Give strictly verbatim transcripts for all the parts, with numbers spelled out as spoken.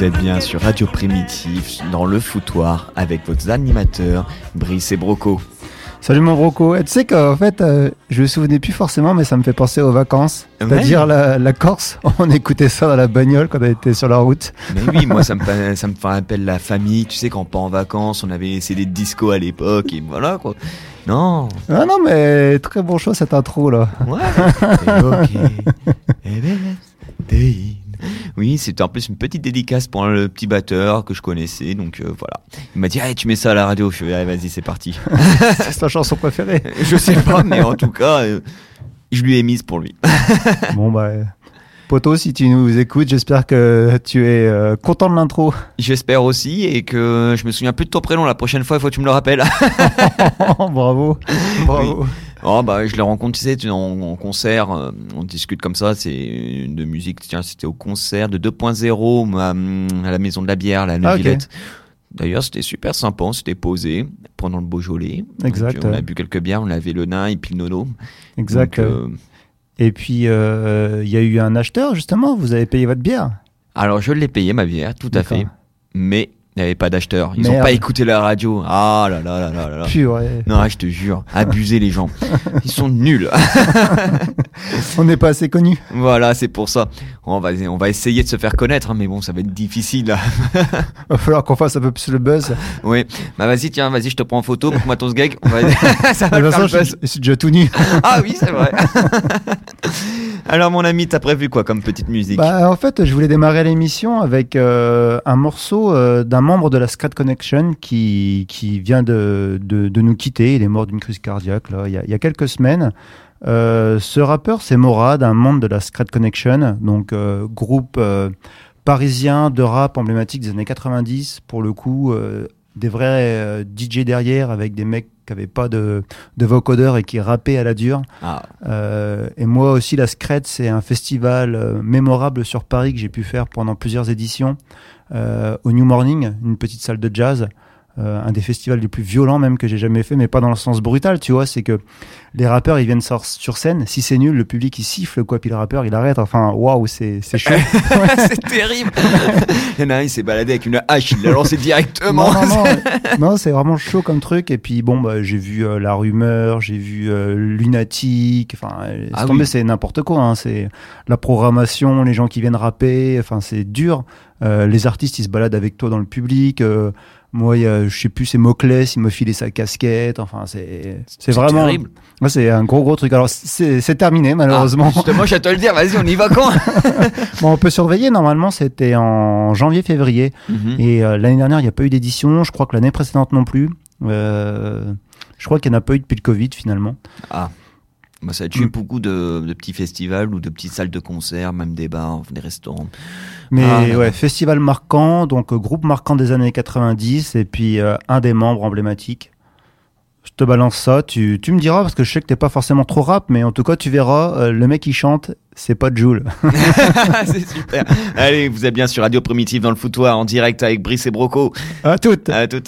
Vous êtes bien sur Radio Primitif, dans le foutoir, avec votre animateur, Brice et Broco. Salut mon Broco. Et tu sais qu'en fait, euh, je me souvenais plus forcément, mais ça me fait penser aux vacances. Ouais. C'est-à-dire la, la Corse. On écoutait ça dans la bagnole quand on était sur la route. Mais oui, moi ça me, ça me rappelle la famille. Tu sais, quand on part en vacances, on avait essayé des discos à l'époque, et voilà quoi. Non. Ah non, mais très bon choix cette intro là. Ouais. Ok. Oui, c'était en plus une petite dédicace pour le petit batteur que je connaissais, donc euh, voilà. Il m'a dit, hey, tu mets ça à la radio. Je fais, allez, vas-y, c'est parti. C'est ta chanson préférée? Je sais pas, mais en tout cas, euh, je lui ai mise pour lui. Bon bah, poto, si tu nous écoutes, j'espère que tu es euh, content de l'intro. J'espère aussi, et que je me souviens plus de ton prénom la prochaine fois, il faut que tu me le rappelles. Bravo, bravo. Oui. Oh bah je les rencontre, tu sais, en, en concert, euh, on discute comme ça, c'est de musique, tiens, c'était au concert de deux point zéro à, à la Maison de la Bière, la Neuvillette. Ah, okay. D'ailleurs, c'était super sympa, on s'était posé pendant le Beaujolais. Exact. Donc, on a bu quelques bières, on avait le nain et puis le nono. Exact. Donc, euh... Et puis, il euh, y a eu un acheteur, justement, vous avez payé votre bière? Alors, je l'ai payé, ma bière, tout D'accord. à fait. Mais il n'y avait pas d'acheteur. Ils n'ont pas écouté la radio. Ah là là là là là. Purée. Non, je te jure. Abusez les gens. Ils sont nuls. On n'est pas assez connus. Voilà, c'est pour ça. On va, on va essayer de se faire connaître, hein, mais bon, ça va être difficile. Là. Va falloir qu'on fasse un peu plus le buzz. Oui. Bah vas-y, tiens, vas-y, je te prends en photo. Montre-moi ton sgeg. On va... ça va de faire façon, le buzz. Je suis déjà tout nu. Ah oui, c'est vrai. Alors mon ami, t'as prévu quoi comme petite musique? Bah en fait, je voulais démarrer l'émission avec euh, un morceau euh, d'un membre de la Scrat Connection qui qui vient de, de de nous quitter. Il est mort d'une crise cardiaque là, il y a, il y a quelques semaines. Euh, ce rappeur, c'est Morad, un membre de la Scrat Connection, donc euh, groupe euh, parisien de rap emblématique des années quatre-vingt-dix. Pour le coup, euh, des vrais euh, D J derrière avec des mecs qui n'avaient pas de, de vocodeur et qui rappaient à la dure. Ah. Euh, et moi aussi, la Scrat, c'est un festival euh, mémorable sur Paris que j'ai pu faire pendant plusieurs éditions euh, au New Morning, une petite salle de jazz. Euh, un des festivals les plus violents même que j'ai jamais fait, mais pas dans le sens brutal, tu vois, c'est que les rappeurs ils viennent sur, sur scène, si c'est nul, le public il siffle quoi, puis le rappeur il arrête, enfin waouh, c'est, c'est chaud. C'est terrible. Il y en a un, il s'est baladé avec une hache, il l'a lancé directement. Non, non, non, non, c'est vraiment chaud comme truc, et puis bon, bah, j'ai vu euh, La Rumeur, j'ai vu euh, Lunatic, enfin, ah, c'est, tombé, oui. C'est n'importe quoi, hein, c'est la programmation, les gens qui viennent rapper, enfin c'est dur, euh, les artistes ils se baladent avec toi dans le public, euh, moi, y a, je sais plus, c'est Moclès, il me filait sa casquette. Enfin, c'est, c'est, c'est vraiment. Terrible. Moi, c'est un gros, gros truc. Alors, c'est, c'est terminé, malheureusement. Ah, justement, je vais te le dire. Vas-y, on y va quand? Bon, on peut surveiller. Normalement, c'était en janvier, février. Mm-hmm. Et euh, l'année dernière, il n'y a pas eu d'édition. Je crois que l'année précédente non plus. Euh, je crois qu'il n'y en a pas eu depuis le Covid, finalement. Ah. Bah, ça a tué mmh. beaucoup de, de petits festivals ou de petites salles de concert, même des bars, des restaurants. Mais ah, ouais, festival marquant, donc euh, groupe marquant des années quatre-vingt-dix, et puis euh, un des membres emblématiques. Je te balance ça, tu, tu me diras, parce que je sais que t'es pas forcément trop rap, mais en tout cas, tu verras, euh, le mec qui chante, c'est pas Jul. C'est super. Allez, vous êtes bien sur Radio Primitive dans le foutoir, en direct avec Brice et Broco. À toutes. À toutes.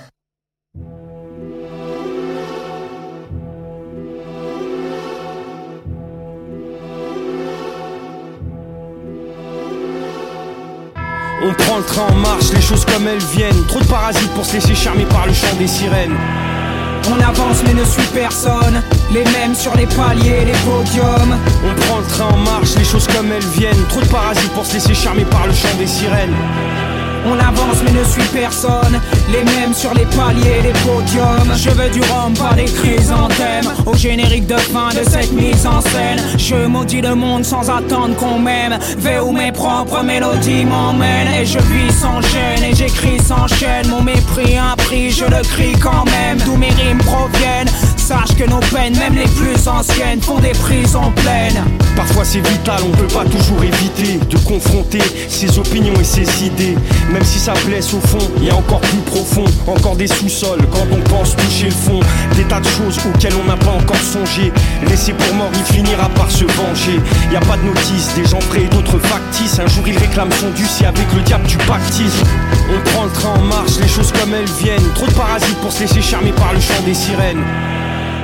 On prend le train en marche, les choses comme elles viennent. Trop de parasites pour se laisser charmer par le chant des sirènes. On avance mais ne suit personne. Les mêmes sur les paliers, les podiums. On prend le train en marche, les choses comme elles viennent. Trop de parasites pour se laisser charmer par le chant des sirènes. On avance mais ne suit personne. Les mêmes sur les paliers, les podiums. Je veux du rhum, pas des chrysanthèmes. Au générique de fin de cette mise en scène, je maudis le monde sans attendre qu'on m'aime. Vais où mes propres mélodies m'emmènent. Et je vis sans gêne et j'écris sans chaîne. Mon mépris un prix, je le crie quand même. D'où mes rimes proviennent. Sache que nos peines, même les plus anciennes, font des prisons pleines. Parfois c'est vital, on peut pas toujours éviter de confronter ses opinions et ses idées. Même si ça blesse au fond, il y a encore plus profond. Encore des sous-sols quand on pense toucher le fond. Des tas de choses auxquelles on n'a pas encore songé. Laissé pour mort, il finira par se venger. Y a pas de notice, des gens vrais et d'autres factices. Un jour il réclame son dû, si avec le diable tu pactises. On prend le train en marche, les choses comme elles viennent. Trop de parasites pour se laisser charmer par le chant des sirènes.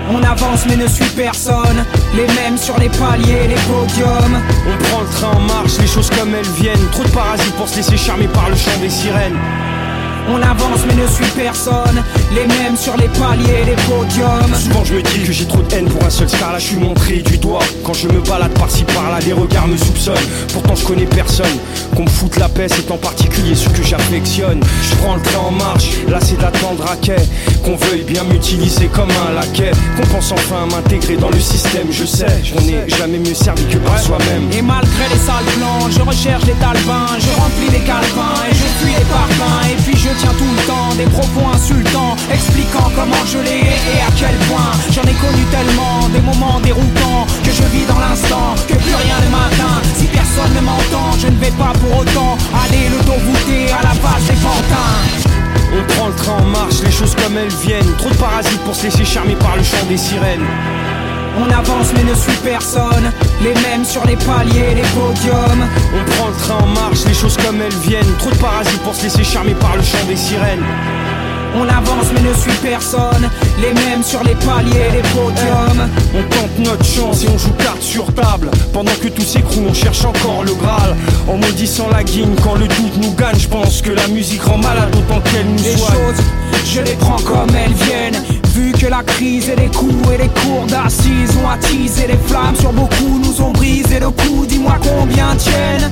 On avance mais ne suit personne, les mêmes sur les paliers, les podiums. On prend le train en marche, les choses comme elles viennent. Trop de parasites pour se laisser charmer par le chant des sirènes. On avance mais ne suit personne, les mêmes sur les paliers, les podiums. Souvent je me dis que j'ai trop de haine pour un seul star. Là je suis montré du doigt. Quand je me balade par-ci par-là, les regards me soupçonnent. Pourtant je connais personne. Qu'on me foute la paix, c'est en particulier ceux que j'affectionne. Je prends le train en marche, là c'est d'attendre à quai. Qu'on veuille bien m'utiliser comme un laquais. Qu'on pense enfin à m'intégrer dans le système. Je sais, on n'est jamais mieux servi que par soi-même. Et malgré les sales plans, je recherche les talbins. Je remplis les calepins et je fuis les parpaings. Et puis je tiens tout le temps des propos insultants, expliquant comment je l'ai et à quel point. J'en ai connu tellement, des moments déroutants, que je vis dans l'instant, que plus rien ne m'atteint. Si personne ne m'entend, je ne vais pas pour autant aller le dos voûté à la base des pantins. On prend le train en marche, les choses comme elles viennent. Trop de parasites pour se laisser charmer par le chant des sirènes. On avance mais ne suit personne, les mêmes sur les paliers, les podiums. On prend le train en marche, les choses comme elles viennent. Trop de parasites pour se laisser charmer par le chant des sirènes. On avance mais ne suit personne, les mêmes sur les paliers, les podiums. On tente notre chance et on joue carte sur table. Pendant que tout s'écroule, on cherche encore le Graal. En maudissant la guigne, quand le doute nous gagne. Je pense que la musique rend malade autant qu'elle nous les soigne. choses, je les prends comme elles viennent. Vu que la crise et les coups et les cours d'assises ont attisé les flammes sur beaucoup, nous ont brisé le cou. Dis-moi combien tiennent.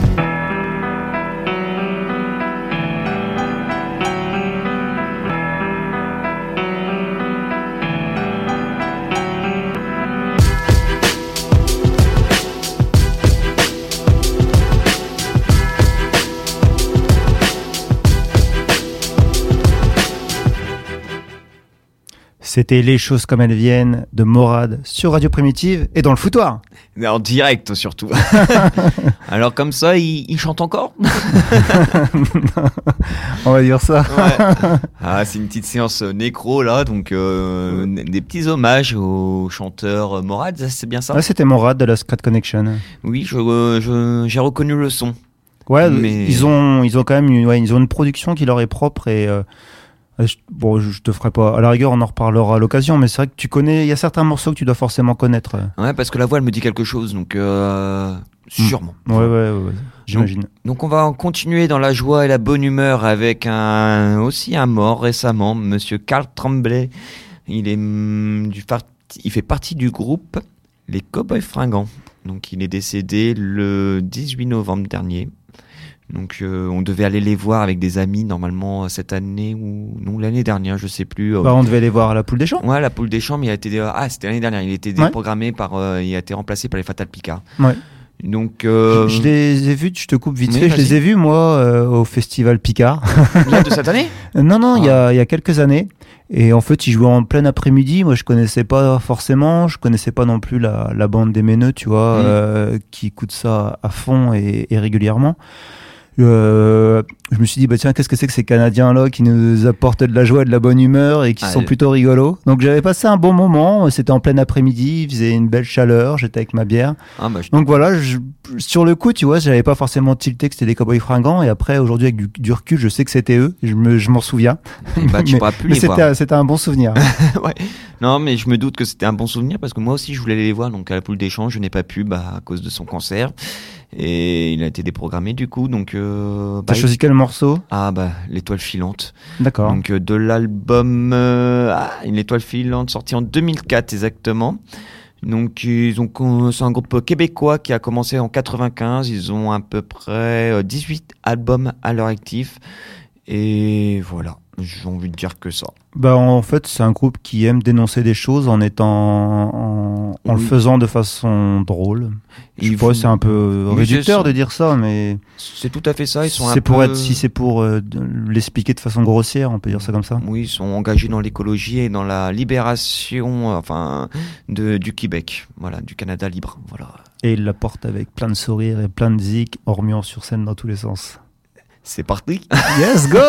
C'était Les choses comme elles viennent de Morad sur Radio Primitive et dans le foutoir. En direct surtout. Alors comme ça, il, il chante encore. On va dire ça. Ouais. Ah, c'est une petite séance nécro là, donc euh, des petits hommages au chanteur Morad, c'est bien ça? Ouais, c'était Morad de la Scrat Connection. Oui, je, je, j'ai reconnu le son. Ouais, mais... ils ont, ils ont quand même une, ouais, ils ont une production qui leur est propre et euh, je, bon, je te ferai pas. À la rigueur, on en reparlera à l'occasion, mais c'est vrai que tu connais. Il y a certains morceaux que tu dois forcément connaître. Ouais, parce que la voix, elle me dit quelque chose, donc euh, sûrement. Mmh. Ouais, ouais, ouais, ouais, j'imagine. Donc, donc, on va continuer dans la joie et la bonne humeur avec un aussi un mort récemment, Monsieur Carl Tremblay. Il est mm, du il fait partie du groupe Les Cowboys Fringants. Donc, il est décédé le dix-huit novembre dernier. Donc euh, on devait aller les voir avec des amis normalement cette année ou non l'année dernière, je sais plus. Bah, on devait les voir à la Poule des Champs. Ouais, la Poule des Champs, mais il a été ah c'était l'année dernière, il a été ouais. déprogrammé par euh, il a été remplacé par les Fatal Picard. Ouais. Donc euh... je, je les ai vus, je te coupe vite oui, fait, vas-y. je les ai vus moi euh, au festival Picard. Là de cette année? Non non, il ah. y a il y a quelques années. Et en fait, ils jouaient en plein après-midi. Moi, je connaissais pas forcément. Je connaissais pas non plus la, la bande des Méneux, tu vois, mmh. euh, qui écoute ça à fond et, et régulièrement. Euh, je me suis dit bah tiens qu'est-ce que c'est que ces Canadiens là qui nous apportent de la joie et de la bonne humeur et qui ah, sont euh... plutôt rigolos. Donc j'avais passé un bon moment, c'était en plein après-midi, il faisait une belle chaleur, j'étais avec ma bière. Ah, bah, je donc voilà, je, sur le coup tu vois j'avais pas forcément tilté que c'était des Cowboys Fringants et après aujourd'hui avec du, du recul je sais que c'était eux, je, me, je m'en souviens. Bah, tu mais pourras plus mais les c'était, voir. C'était un bon souvenir. Ouais. Non mais je me doute que c'était un bon souvenir parce que moi aussi je voulais aller les voir donc à la Poule des Champs je n'ai pas pu bah, à cause de son cancer. Et il a été déprogrammé du coup, donc. Euh, T'as bah, choisi quel morceau? Ah bah l'étoile filante. D'accord. Donc euh, de l'album euh, ah, une étoile filante sorti en deux mille quatre exactement. Donc ils ont c'est un groupe québécois qui a commencé en quatre-vingt-quinze. Ils ont à peu près dix-huit albums à leur actif. Et voilà, j'ai envie de dire que ça. Bah en fait c'est un groupe qui aime dénoncer des choses en étant en, en oui. le faisant de façon drôle. Je sais pas, c'est un peu oui, réducteur de dire ça, mais c'est tout à fait ça. Ils sont c'est un pour peu... être si c'est pour euh, l'expliquer de façon grossière, on peut dire ça comme ça. Oui, ils sont engagés dans l'écologie et dans la libération, enfin de du Québec, voilà, du Canada libre, voilà. Et ils la portent avec plein de sourires et plein de zik, en remuant sur scène dans tous les sens. C'est parti. Yes, go.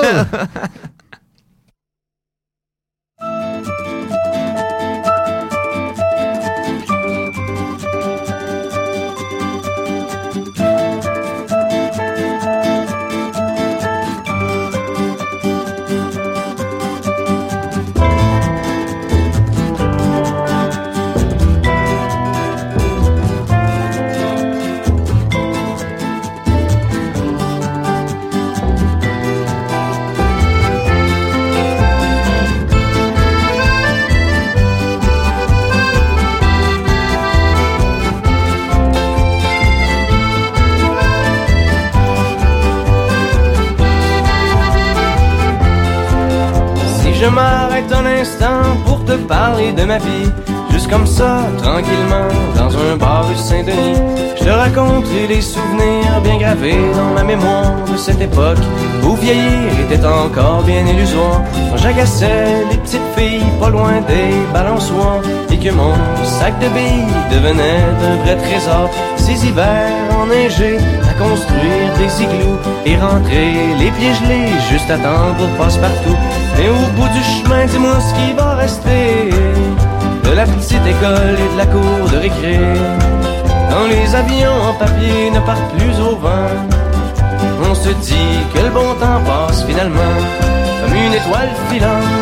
je m'arrête un instant pour te parler de ma vie, juste comme ça, tranquillement, dans un bar rue Saint-Denis, je te raconterai les souvenirs bien gravés dans ma mémoire de cette époque où vieillir était encore bien illusoire, quand j'agaçais les petites filles pas loin des balançoires et que mon sac de billes devenait un vrai trésor. Ces hivers enneigés à construire des igloos et rentrer les pieds gelés juste à temps pour passe-partout. Et au bout du chemin, dis-moi ce qui va rester de la petite école et de la cour de récré, quand les avions en papier ne partent plus au vent. On se dit que le bon temps passe finalement comme une étoile filante.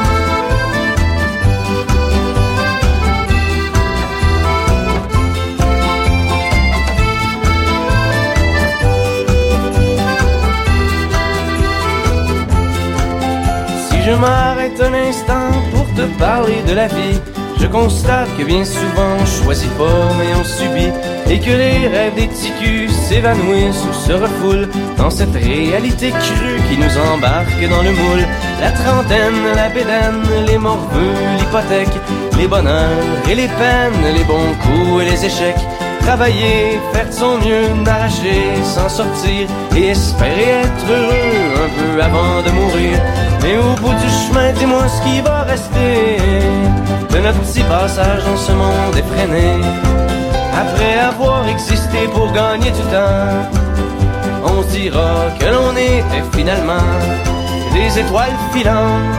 Si je m'arrête un instant pour te parler de la vie, je constate que bien souvent on choisit pas mais on subit, et que les rêves des petits culs s'évanouissent ou se refoulent dans cette réalité crue qui nous embarque dans le moule. La trentaine, la bédaine, les morveux, l'hypothèque, les bonheurs et les peines, les bons coups et les échecs. Travailler, faire de son mieux, n'arracher, s'en sortir et espérer être heureux un peu avant de mourir. Mais au bout du chemin, dis-moi ce qui va rester de notre petit passage dans ce monde effréné. Après avoir existé pour gagner du temps, on se dira que l'on était finalement des étoiles filantes.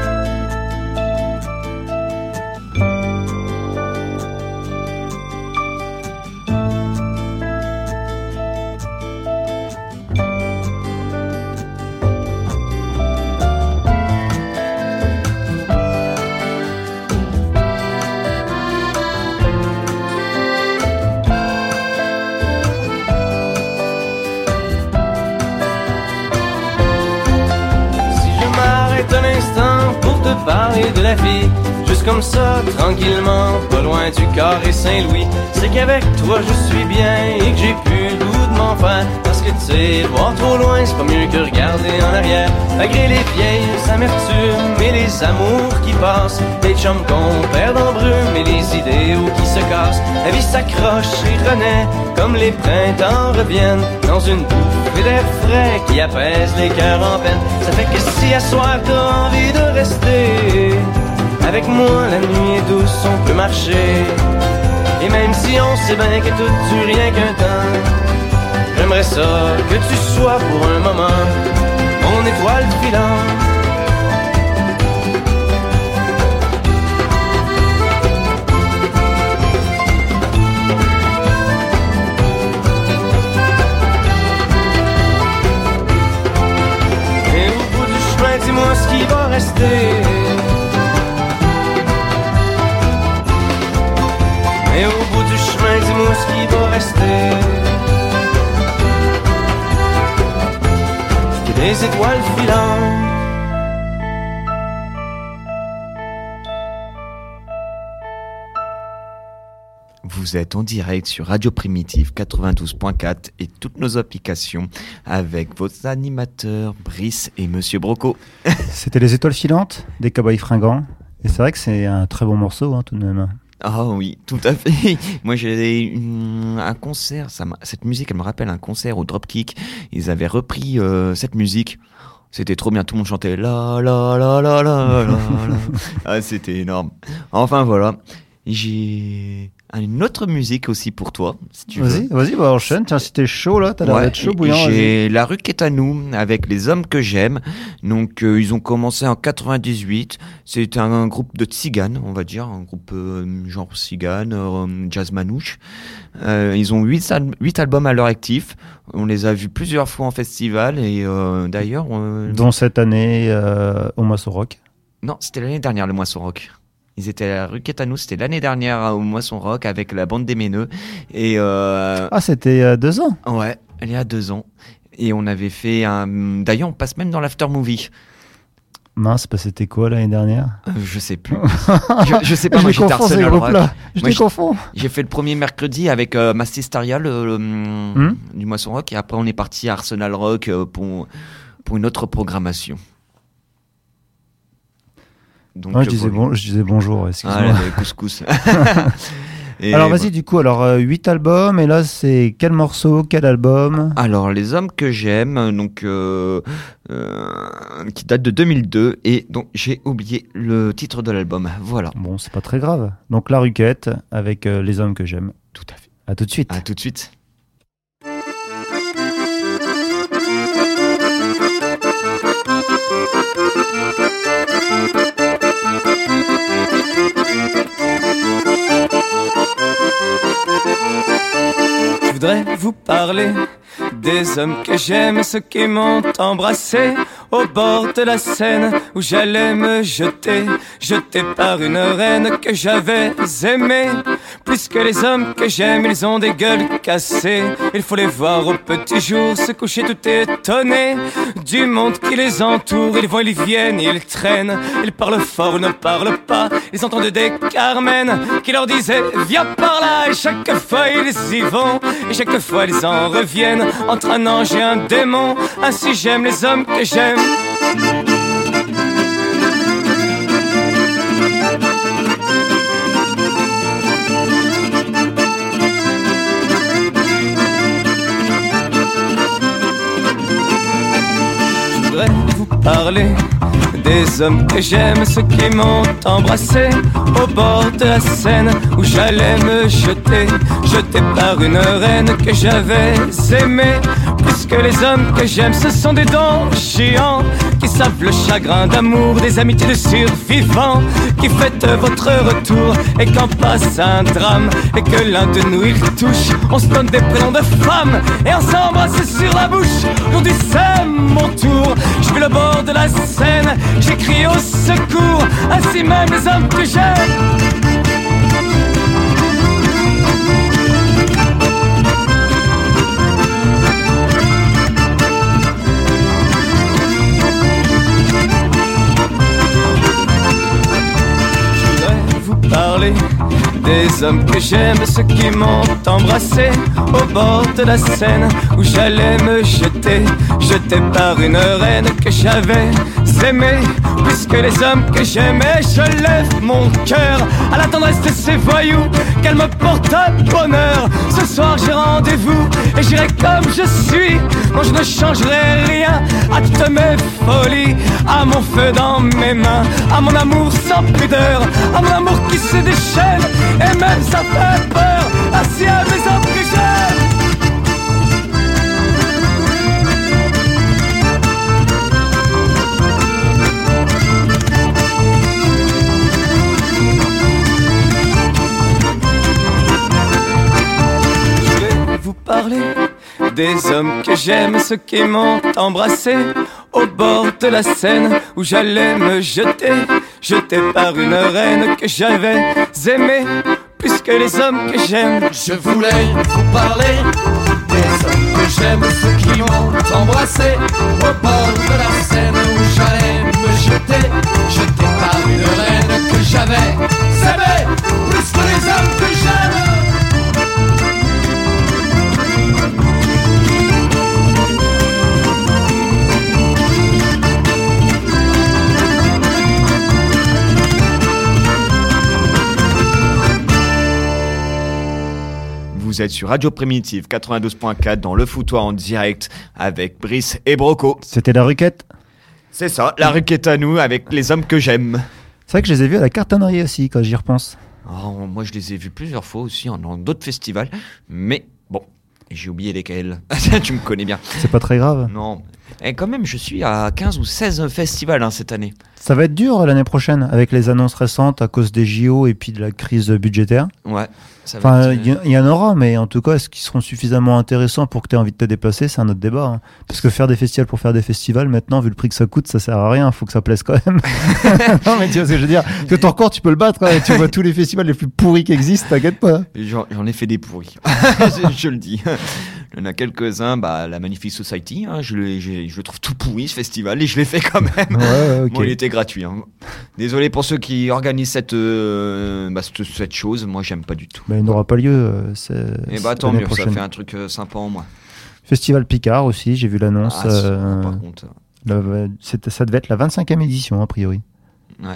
Parler de la vie, juste comme ça, tranquillement, pas loin du carré Saint-Louis. C'est qu'avec toi je suis bien et que j'ai plus le goût de m'en faire, parce que tu sais, voir trop loin c'est pas mieux que regarder en arrière. Malgré les vieilles amertumes et les amours qui passent, les chums qu'on perd en brume et les idéaux qui se cassent, la vie s'accroche et renaît comme les printemps reviennent dans une bouffée d'air frais qui apaise les cœurs en peine. Ça fait que si à soir t'as envie de rester avec moi, la nuit est douce, on peut marcher. Et même si on sait bien que tout dure rien qu'un temps, j'aimerais ça que tu sois pour un moment mon étoile filante. Et au bout du chemin, dis-moi ce qui va rester. Et au bout du chemin, dis-moi ce qui va rester. Des étoiles filantes. Vous êtes en direct sur Radio Primitive quatre-vingt-douze point quatre et toutes nos applications avec vos animateurs Brice et Monsieur Broco. C'était les étoiles filantes des Cowboys Fringants. Et c'est vrai que c'est un très bon morceau, hein, tout de même. Ah oui, tout à fait. Moi, j'ai une, un concert. Ça cette musique, elle me rappelle un concert au Dropkick. Ils avaient repris euh, cette musique. C'était trop bien. Tout le monde chantait la la la la la la la. Ah, c'était énorme. Enfin voilà. J'ai une autre musique aussi pour toi, si tu vas-y, veux. Vas-y, bah enchaîne. Tiens, si t'es chaud là, t'as l'air ouais, d'être chaud, bouillant. J'ai La rue qui est à nous avec Les hommes que j'aime. Donc euh, ils ont commencé en quatre-vingt-dix-huit. C'est un, un groupe de tziganes, on va dire, un groupe euh, genre tzigane, euh, jazz manouche. Euh, ils ont huit, al- huit albums à leur actif. On les a vus plusieurs fois en festival et euh, d'ailleurs. Euh, Dont cette année euh, au Moisson Rock. Non, c'était l'année dernière le Moisson Rock. Ils étaient à la rue Quétanou, c'était l'année dernière au Moisson Rock avec la bande des Méneux. Et euh... Ah, c'était il y a deux ans. Ouais, il y a deux ans. Et on avait fait un. D'ailleurs, on passe même dans l'after movie. Mince, bah c'était quoi l'année dernière euh, Je sais plus. je, je sais pas. Je moi, les j'étais confonds ces Arsenal Rock. groupes-là. Je Moi, les confonds. J'ai fait le premier mercredi avec euh, Mastistaria, le, le, hmm du Moisson Rock, et après on est parti à Arsenal Rock euh, pour pour une autre programmation. Donc, Ouais, je, disais bon, je disais bonjour, excuse-moi. Ah, là, le couscous. Et alors vas-y, voilà. du coup, alors euh, huit albums, et là c'est quel morceau, quel album? Alors, Les Hommes que j'aime, donc, euh, euh, qui date de deux mille deux, et donc j'ai oublié le titre de l'album. Voilà. Bon, c'est pas très grave. Donc La Ruquette avec euh, Les Hommes que j'aime. Tout à fait. À tout de suite. À tout de suite. Je voudrais vous parler des hommes que j'aime, ceux qui m'ont embrassé au bord de la Seine où j'allais me jeter, jeté par une reine que j'avais aimée. Plus que les hommes que j'aime, ils ont des gueules cassées. Il faut les voir au petit jour se coucher tout étonnés du monde qui les entoure. Ils vont, ils viennent, ils traînent, ils parlent fort, ne parlent pas. Ils entendent des Carmen qui leur disaient viens par là, et chaque fois ils y vont, et chaque fois ils en reviennent entre un ange et un démon. Ainsi j'aime les hommes que j'aime. Je voudrais vous parler des hommes que j'aime, ceux qui m'ont embrassé au bord de la Seine où j'allais me jeter, jeté par une reine que j'avais aimée. Plus que les hommes que j'aime, ce sont des dons géants qui savent le chagrin d'amour, des amitiés de survivants, qui fêtent votre retour. Et quand passe un drame et que l'un de nous il touche, on se donne des prénoms de femmes et on s'embrasse sur la bouche. On dit c'est mon tour. Je vais le bord de la Seine, j'écris au secours, ainsi même les hommes que j'aime. Parler des hommes que j'aime, ceux qui m'ont embrassé au bord de la Seine où j'allais me jeter, jeté par une reine que j'avais aimée. Plus que les hommes que j'aimais, je lève mon cœur à la tendresse de ces voyous, qu'elle me porte à bonheur. Ce soir j'ai rendez-vous et j'irai comme je suis. Non, je ne changerai rien à toutes mes folies, à mon feu dans mes mains, à mon amour sans pudeur, à mon amour qui se déchaîne, et même ça fait peur, ainsi à mes hommes que j'aime. Je vais vous parler des hommes que j'aime, ceux qui m'ont embrassé au bord de la Seine où j'allais me jeter, jeté par une reine que j'avais aimée. Plus que les hommes que j'aime, je voulais vous parler des hommes que j'aime, ceux qui m'ont embrassé au bord de la Seine où j'allais me jeter, jeté par une reine que j'avais aimée. Plus que les hommes que j'aime. Vous êtes sur Radio Primitive quatre-vingt-douze point quatre dans le foutoir en direct avec Brice et Broco. C'était La Ruquette. C'est ça, La Ruquette à nous avec les hommes que j'aime. C'est vrai que je les ai vus à la Cartonnerie aussi quand j'y repense. Oh, moi je les ai vus plusieurs fois aussi hein, dans d'autres festivals, mais bon, j'ai oublié lesquels. Tu me connais bien. C'est pas très grave. Non, et quand même je suis à quinze ou seize festivals hein, cette année. Ça va être dur l'année prochaine avec les annonces récentes à cause des J O et puis de la crise budgétaire. Ouais. Ça va Enfin, être... il y, y en aura, mais en tout cas, est-ce qu'ils seront suffisamment intéressants pour que tu aies envie de te déplacer? C'est un autre débat. Hein. Parce que faire des festivals pour faire des festivals, maintenant, vu le prix que ça coûte, ça sert à rien. Il faut que ça plaise quand même. Non, mais tu vois ce que je veux dire? Parce que ton record, tu peux le battre. Hein, tu vois tous les festivals les plus pourris qui existent, t'inquiète pas. J'en, j'en ai fait des pourris. je, je le dis. Il y en a quelques-uns, bah, la Magnifique Society, hein, je, le, je, je le trouve tout pourri ce festival et je l'ai fait quand même. Ouais, okay. Bon, il était gratuit. Hein. Désolé pour ceux qui organisent cette, euh, bah, cette, cette chose, moi j'aime pas du tout. Bah, il n'aura pas lieu. Euh, c'est, et bah tant mieux, prochaine. Ça fait un truc euh, sympa en moins. Festival Picard aussi, j'ai vu l'annonce. Ah, euh, par contre. La, ça devait être la vingt-cinquième édition a priori. Ouais.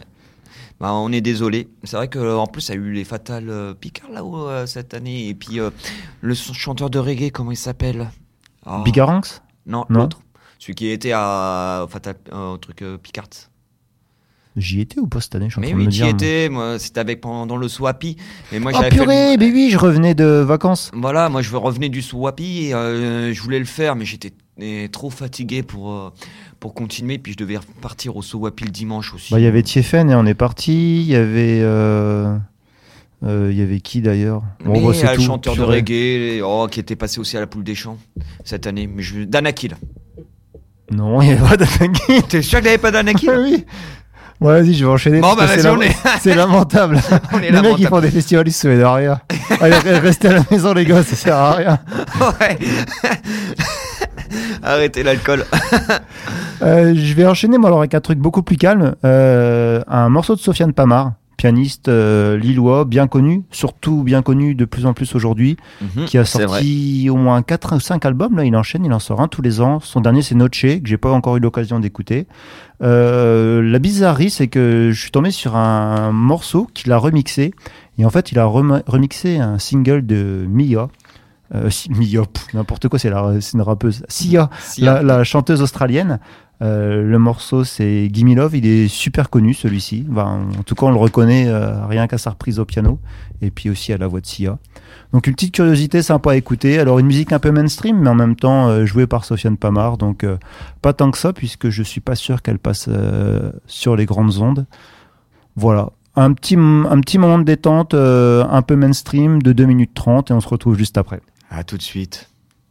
Bah, on est désolé. C'est vrai qu'en plus, ça a eu les Fatales euh, Picard là-haut euh, cette année. Et puis, euh, le chanteur de reggae, comment il s'appelle oh. Bigaranx Non, non, l'autre. Celui qui était à, Fatal, euh, au truc euh, Picard. J'y étais ou pas cette année, je suis en Mais train de oui, me j'y dire, étais. Moi, c'était avec pendant le Swapi. Et moi, oh j'avais purée, fait le... mais oui, je revenais de vacances. Voilà, moi, je revenais du Swapi. Et, euh, je voulais le faire, mais j'étais trop fatigué pour, euh, pour continuer. Puis je devais partir au Swapi le dimanche aussi. Bah, il y avait Tiefen et on est parti. Il y avait. Euh... Euh, il y avait qui d'ailleurs bon, Mais c'est le tout, chanteur purée. de reggae oh, qui était passé aussi à la Poule des Champs cette année. Mais je... Danakil. Non, il n'y avait pas Danakil. T'es sûr qu'il n'y avait pas Danakil? Oui. Bon, vas-y, je vais enchaîner. Bon, bah, vas-y, c'est, on est... c'est lamentable. on est les lamentable. mecs, ils font des festivals, ils se souviennent de rien. Allez, restez à la maison, les gars, ça sert à rien. Ouais. Arrêtez l'alcool. euh, je vais enchaîner, moi, alors, avec un truc beaucoup plus calme. Euh, un morceau de Sofiane Pamar, pianiste euh, lillois, bien connu, surtout bien connu de plus en plus aujourd'hui, mm-hmm, qui a sorti au moins quatre ou cinq albums. Là, il enchaîne, il en sort un tous les ans. Son dernier, c'est Noche, que j'ai pas encore eu l'occasion d'écouter. Euh, la bizarrerie, c'est que je suis tombé sur un morceau qu'il a remixé. Et en fait, il a rem- remixé un single de Mia. Euh, Mia, pff, n'importe quoi, c'est, la, c'est une rappeuse. Sia, Sia. La, la chanteuse australienne. Euh, le morceau, c'est Gimme Love. Il est super connu, celui-ci. Enfin, en tout cas, on le reconnaît euh, rien qu'à sa reprise au piano. Et puis aussi à la voix de Sia. Donc, une petite curiosité sympa à écouter. Alors, une musique un peu mainstream, mais en même temps euh, jouée par Sofiane Pamar. Donc, euh, pas tant que ça, puisque je suis pas sûr qu'elle passe euh, sur les grandes ondes. Voilà. Un petit, un petit moment de détente, euh, un peu mainstream, de deux minutes trente, et on se retrouve juste après. À tout de suite.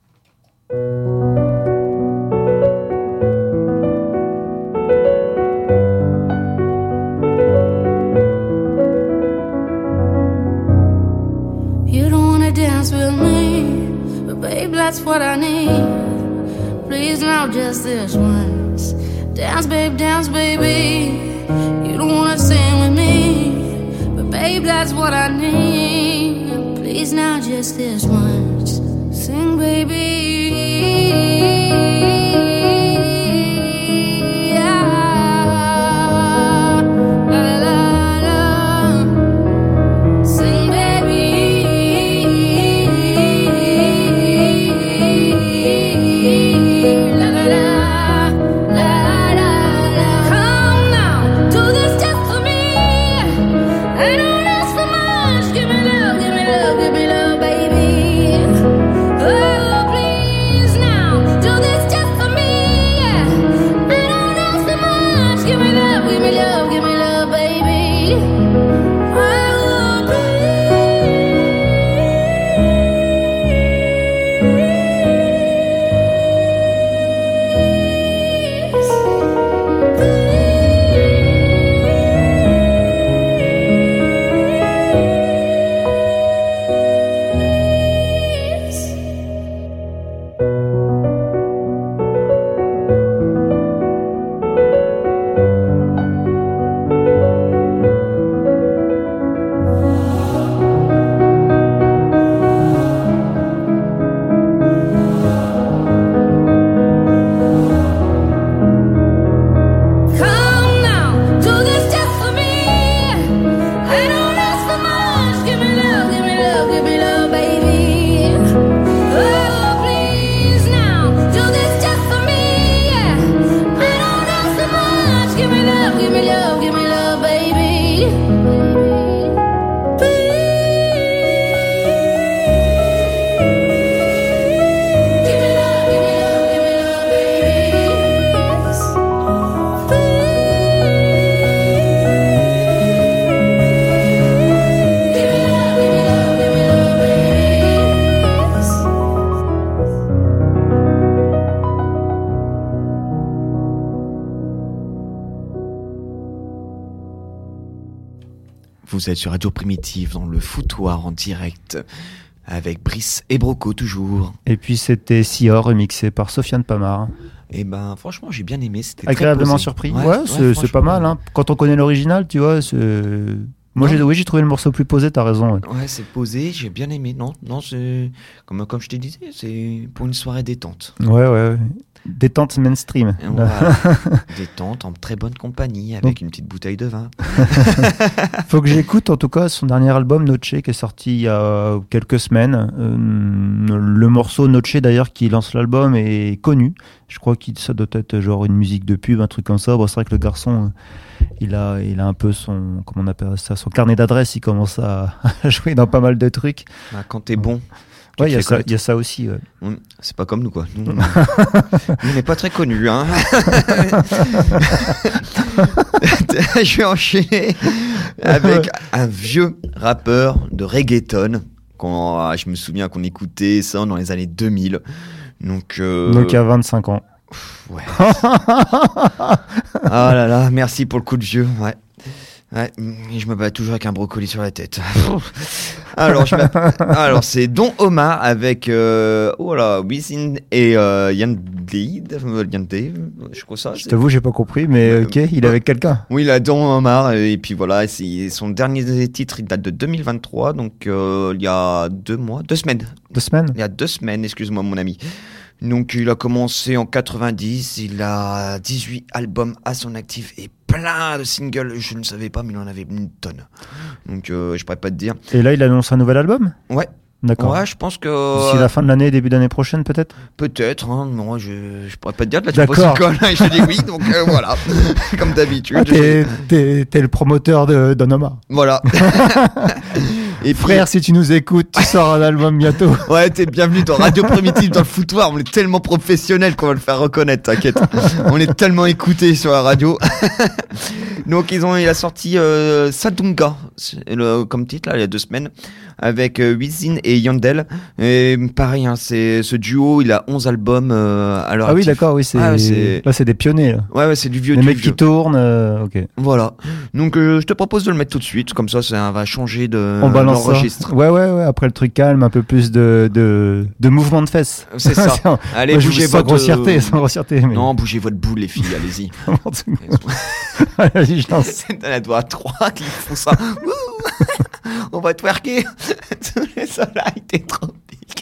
You don't wanna dance with me, but babe, that's what I need. Please now, just this once. Dance, babe, dance, baby. You don't wanna sing with me, but babe, that's what I need. Please now, just this once. Sing, baby. Vous êtes sur Radio Primitive dans le foutoir en direct avec Brice et Broco toujours. Et puis c'était Sia remixé par Sofiane Pamar. Et ben franchement j'ai bien aimé, c'était agréablement très surpris. Ouais, ouais, ouais c'est, c'est pas mal. Hein. Quand on connaît l'original, tu vois. C'est... Moi j'ai, oui, j'ai trouvé le morceau plus posé. T'as raison. Ouais, ouais c'est posé, j'ai bien aimé. Non, non, c'est comme comme je te disais, c'est pour une soirée détente. Ouais, ouais. Détente mainstream. Voilà. Détente en très bonne compagnie avec Donc, une petite bouteille de vin. Faut que j'écoute en tout cas son dernier album Noche qui est sorti il y a quelques semaines. Euh, le morceau Noche d'ailleurs qui lance l'album est connu. Je crois que ça doit être genre une musique de pub, un truc comme ça. Bon, c'est vrai que le garçon, il a, il a un peu son, comment on appelle ça, son carnet d'adresses. Il commence à, à jouer dans pas mal de trucs. Ah, quand t'es bon. Ouais, il y, y a ça aussi. Ouais. Mmh, c'est pas comme nous, quoi. Nous, nous on n'est pas très connus. Hein. Je vais enchaîner avec un vieux rappeur de reggaeton. Quand, je me souviens qu'on écoutait ça dans les années deux mille. Donc, euh... Donc il y a vingt-cinq ans. Ouais. Ah là là, merci pour le coup de vieux. Ouais. Ouais, je me bats toujours avec un brocoli sur la tête. Alors, je Alors c'est Don Omar avec euh, oh là, Wisin et euh, Yandhi, Yandhi, je crois ça. Je t'avoue, j'ai pas compris, mais ok, il est avec quelqu'un. Oui, il a Don Omar et puis voilà, c'est son dernier titre, il date de deux mille vingt-trois, donc euh, il y a deux mois, deux semaines. Deux semaines. Il y a deux semaines, excuse-moi mon ami. Donc il a commencé en quatre-vingt-dix, il a dix-huit albums à son actif et plein de singles, je ne savais pas mais il en avait une tonne. Donc euh, je pourrais pas te dire. Et là il annonce un nouvel album ? Ouais. D'accord. Ouais, je pense que... D'ici la fin de l'année, début d'année prochaine peut-être ? Peut-être, hein. Non, je, je pourrais pas te dire, là tu D'accord. me poses une colle, je te dis oui, donc euh, voilà, comme d'habitude. Ah, t'es, t'es, t'es le promoteur de Don Omar. Voilà. Et frère, puis... si tu nous écoutes, tu sors un album bientôt. Ouais, t'es bienvenu dans Radio Primitive, dans le foutoir. On est tellement professionnels qu'on va le faire reconnaître, t'inquiète. On est tellement écoutés sur la radio. Donc, ils ont, il a sorti euh, Sadunga, le, comme titre, là, il y a deux semaines, avec euh, Wisin et Yandel. Et pareil, hein, c'est, ce duo, il a onze albums euh, à leur Ah oui, actif. d'accord, oui, c'est, ah, c'est... là, c'est des pionniers. Là. Ouais, ouais, c'est du vieux. Les du mecs vieux. qui tournent, euh, ok. Voilà. Donc, euh, je te propose de le mettre tout de suite, comme ça, ça va changer de On balance l'enregistre. Ça. Ouais, ouais, ouais, après le truc calme, un peu plus de, de, de mouvement de fesses. C'est ça. Allez, moi, bougez sans votre... grossièreté, sans grossièreté. Mais... Non, bougez votre boule, les filles, allez-y. Allez, je lance. T'en as trois qui font ça. On va twerker tous les soleils des tropiques.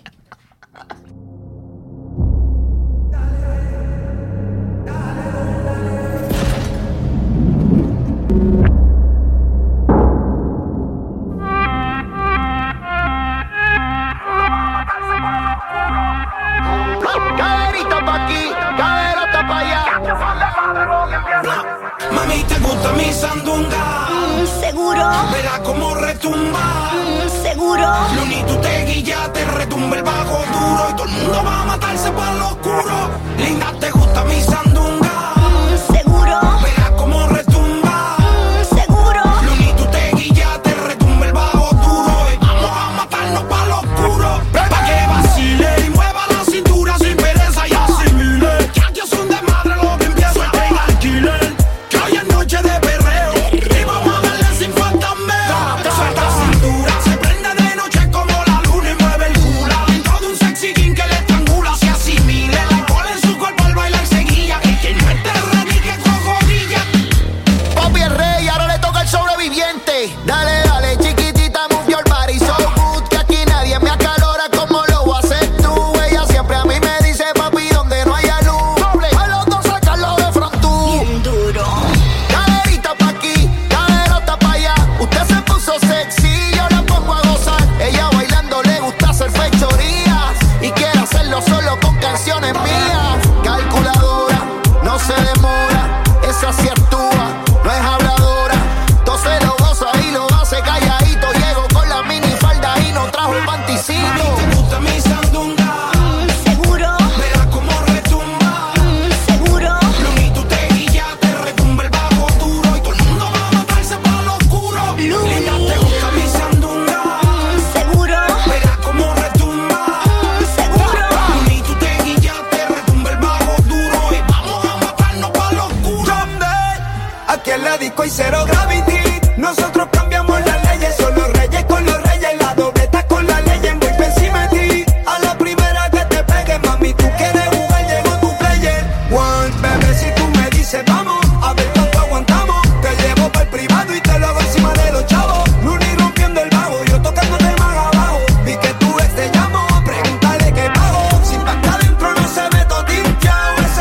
Mami, ¿te gusta mi sandunga? Mm, seguro. Verá cómo retumba. Mm, seguro. Luni, tú te guillas, te retumba el bajo duro y todo el mundo va a matarse para lo oscuro. Linda, ¿te gusta mi sandunga? Mm, seguro. Verá cómo retumba. Mm, seguro. Luni, tú te guillas, te retumba el bajo duro y vamos a matarnos para lo oscuro. Pa' que vacile y mueva la cintura sin pereza y asimile. Que aquí es un desmadre lo que empiezo a pegar alquiler. Que hoy es noche de perreo y vamos a darle sin fantasmeo. Suelta cintura, se prende de noche como la luna y mueve el culo. Dentro de un sexy king que le estrangula, se asimile. La pone en su cuerpo al bailar seguilla. Y quien no esté ready que cojodilla. Papi es rey, ahora le toca el sobreviviente. Dale, dale, chiquitita, move your body so good. Que aquí nadie me acalora como lo haces tú. Ella siempre a mí me dice, papi, donde no haya luz. A los dos sacarlo de frontú. Bien duro. Caderita pa' aquí, caderota pa' allá. Usted se puso sexy, yo la pongo a gozar. Ella bailando le gusta hacer fechorías y quiere hacerlo solo con canciones mías. Calculadora, no se demora, esa sí actúa, no es habladora. Todo se lo goza y lo hace calladito. Llego con la minifalda y no trajo el panticito. ¿Te gusta mi sandunga? Mm, seguro. Verás cómo retumba. Mm, seguro. Luni, tú te guillas, te retumba el bajo duro y todo el mundo va a matarse para lo oscuro. Luni. Linda, ¿te gusta mi sandunga? Mm, seguro. Verás cómo retumba. Mm, seguro. Luni, tú te guillas, te retumba el bajo duro y vamos a matarnos para lo oscuro. Aquí en la disco hay cero gravity. Nosotros cambiamos las leyes, son los reyes con los reyes. La dobleta con la ley, voy por encima de ti. A la primera que te pegue, mami, tú quieres jugar, llegó tu player. One, bebé, si tú me dices vamos, a ver cuánto aguantamos. Te llevo para el privado y te lo hago encima de los chavos. Luni rompiendo el bajo, yo tocándote más abajo. Vi que tú ex te llamo, pregúntale qué pago. Sin pasta adentro no se meto tinteado.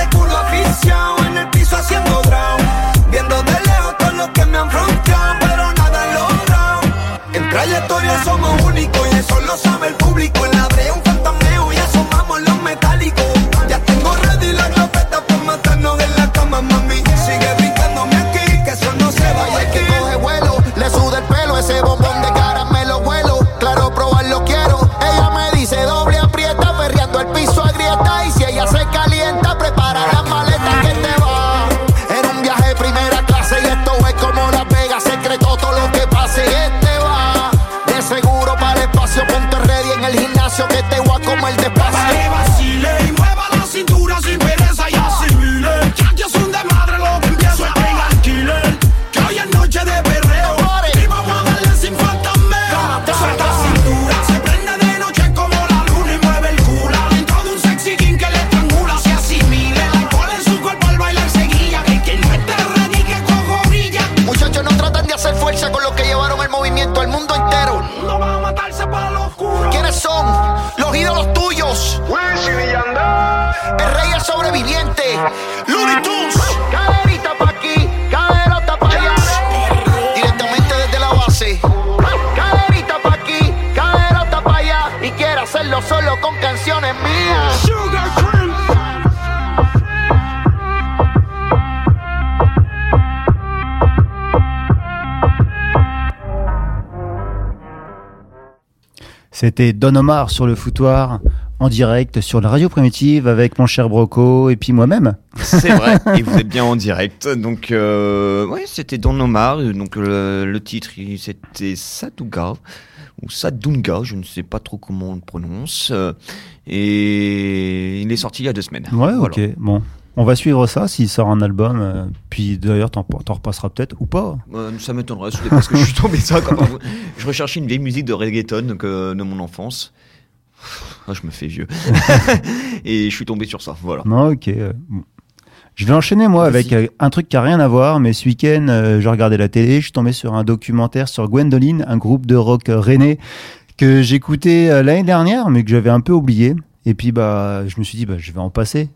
C'était Don Omar sur le foutoir, en direct sur la radio primitive avec mon cher Broco et puis moi-même. C'est vrai, et vous êtes bien en direct. Donc, euh, ouais, c'était Don Omar. Donc, le, le titre, il, c'était Sadunga, ou Sadunga, je ne sais pas trop comment on le prononce. Et il est sorti il y a deux semaines. Ouais, voilà. Ok, bon. On va suivre ça s'il sort un album. Euh, puis d'ailleurs, t'en, t'en repasseras peut-être ou pas. Euh, ça m'étonnerait, c'était parce que je suis tombé ça. Quand je recherchais une vieille musique de reggaeton donc, euh, de mon enfance. Ah, je me fais vieux. Et je suis tombé sur ça, voilà. Non, ok. Euh, bon. Je vais enchaîner, moi, Vas-y. avec euh, un truc qui n'a rien à voir. Mais ce week-end, euh, je regardais la télé. Je suis tombé sur un documentaire sur Gwendoline, un groupe de rock euh, rennais que j'écoutais euh, l'année dernière, mais que j'avais un peu oublié. Et puis, bah, je me suis dit, bah, je vais en passer.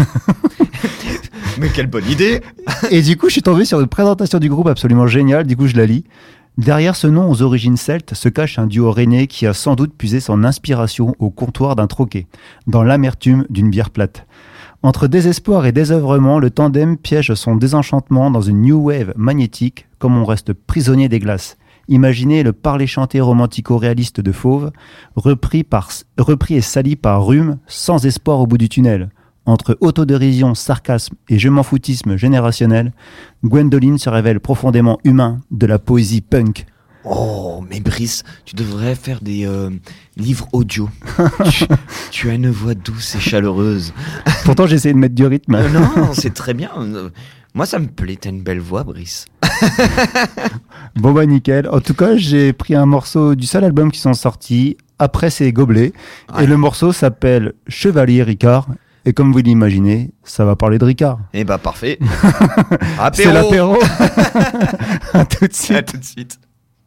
Mais quelle bonne idée! Et du coup, je suis tombé sur une présentation du groupe absolument géniale. Du coup, je la lis. Derrière ce nom aux origines celtes se cache un duo rennais qui a sans doute puisé son inspiration au comptoir d'un troquet, dans l'amertume d'une bière plate. Entre désespoir et désœuvrement, le tandem piège son désenchantement dans une new wave magnétique, comme on reste prisonnier des glaces. Imaginez le parler chanté romantico-réaliste de Fauve, repris, par, repris et sali par Rhume, sans espoir au bout du tunnel. Entre autodérision, sarcasme et je m'en foutisme générationnel, Gwendoline se révèle profondément humain de la poésie punk. Oh, mais Brice, tu devrais faire des euh, livres audio. tu, tu as une voix douce et chaleureuse. Pourtant, j'ai essayé de mettre du rythme. Euh, non, c'est très bien. Euh, Moi, ça me plaît. T'as une belle voix, Brice. Bon bah nickel. En tout cas, j'ai pris un morceau du seul album qui sont sortis. Après, c'est Gobelets. Ouais. Et le morceau s'appelle Chevalier Ricard. Et comme vous l'imaginez, ça va parler de Ricard. Eh bah, parfait. C'est l'apéro. À tout de À suite. tout de suite.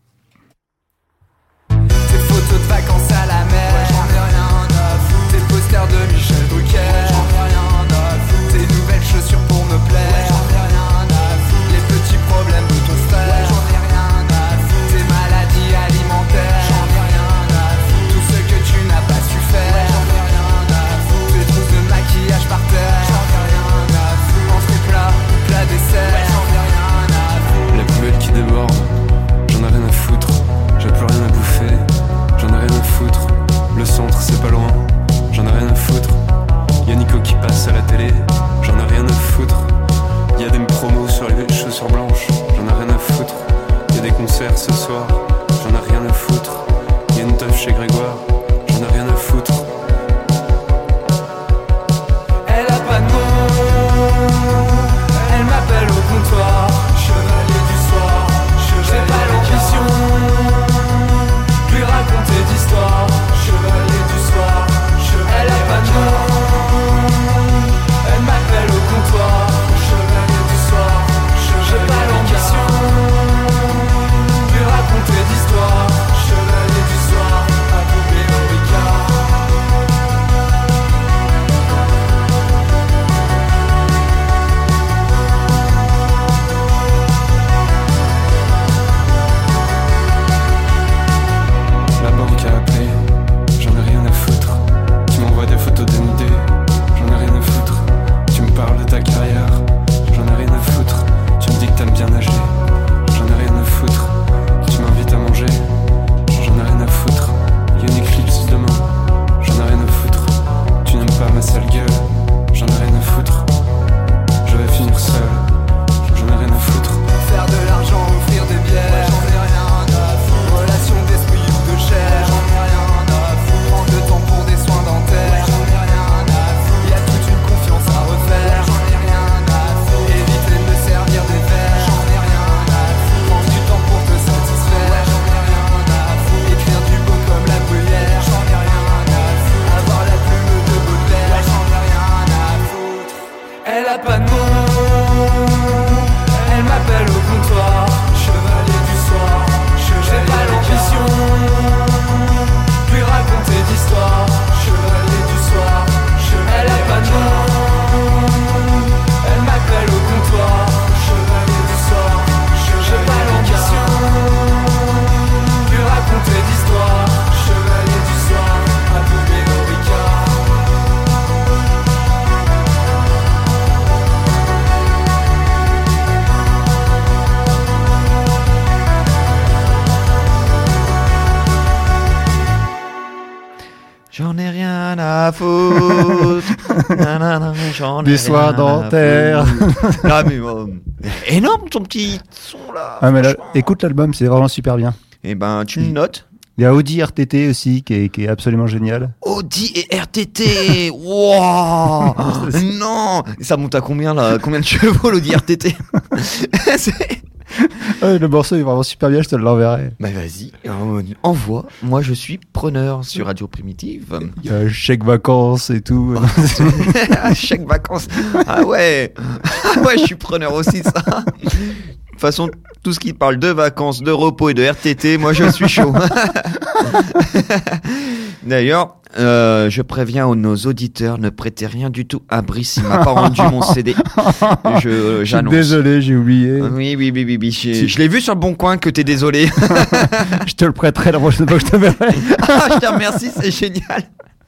Tes photos de vacances à la mer, ouais, j'en ai rien à foutre. Tes posters de Michel Drucker, ouais, j'en ai rien à foutre. Tes nouvelles chaussures pour me plaire, ouais, j'en ai rien à foutre. Les petits problèmes de ton frère, ouais, j'en ai rien à foutre. Tes maladies alimentaires, j'en ai rien à foutre. Tout ce que tu n'as pas su faire, ouais, j'en ai rien à foutre. Tes trousses de maquillage par terre, j'en ai rien à foutre. Entrée plat, plat dessert, ouais, j'en ai rien à foutre. La poubelle qui déborde, j'en ai rien à foutre. J'ai plus rien à bouffer, j'en ai rien à foutre. Le centre c'est pas loin, j'en ai rien à foutre. Y'a Nico qui passe à la télé, j'en ai rien à foutre. Y'a des promos sur les chaussures blanches, j'en ai rien à foutre. Y'a des concerts ce soir, j'en ai rien à foutre. Y'a une teuf chez Grégoire, j'en ai rien à foutre. Elle a pas de nom, elle m'appelle au comptoir. Chevalier du soir, j'ai pas l'ambition lui raconter d'histoire. Chevalier du soir, elle a pas de nom, elle m'appelle au comptoir. Chevalier du soir, j'ai pas l'ambition lui raconter d'histoire. Chevalier à foutre. Nanana, j'en ai Des soirs rien à dentaires. foutre. Ah, mais oh, énorme ton petit son là. Ah, mais là, écoute l'album, c'est vraiment super bien. Eh ben, tu le notes. Il y a Audi R T T aussi qui est, qui est absolument génial. Audi et R T T. Wow. Non. Ça monte à combien là? Combien de chevaux l'Audi R T T? C'est... Ouais, le morceau est vraiment super bien, je te l'enverrai. Bah vas-y, euh, envoie. Moi je suis preneur sur Radio Primitive. Il y a chèque vacances et tout. Chèque vacances. Ah ouais. Ah ouais, je suis preneur aussi ça. De toute façon, tout ce qui parle de vacances, de repos et de R T T, moi je suis chaud. D'ailleurs, euh, je préviens nos auditeurs, ne prêtez rien du tout à Brice, il m'a pas rendu mon C D. Je, j'annonce. Désolé, j'ai oublié. Oui, oui, oui, oui, oui. Je, je l'ai vu sur le bon coin que t'es désolé. Je te le prêterai la prochaine fois que je te verrai. Ah, je te remercie, c'est génial.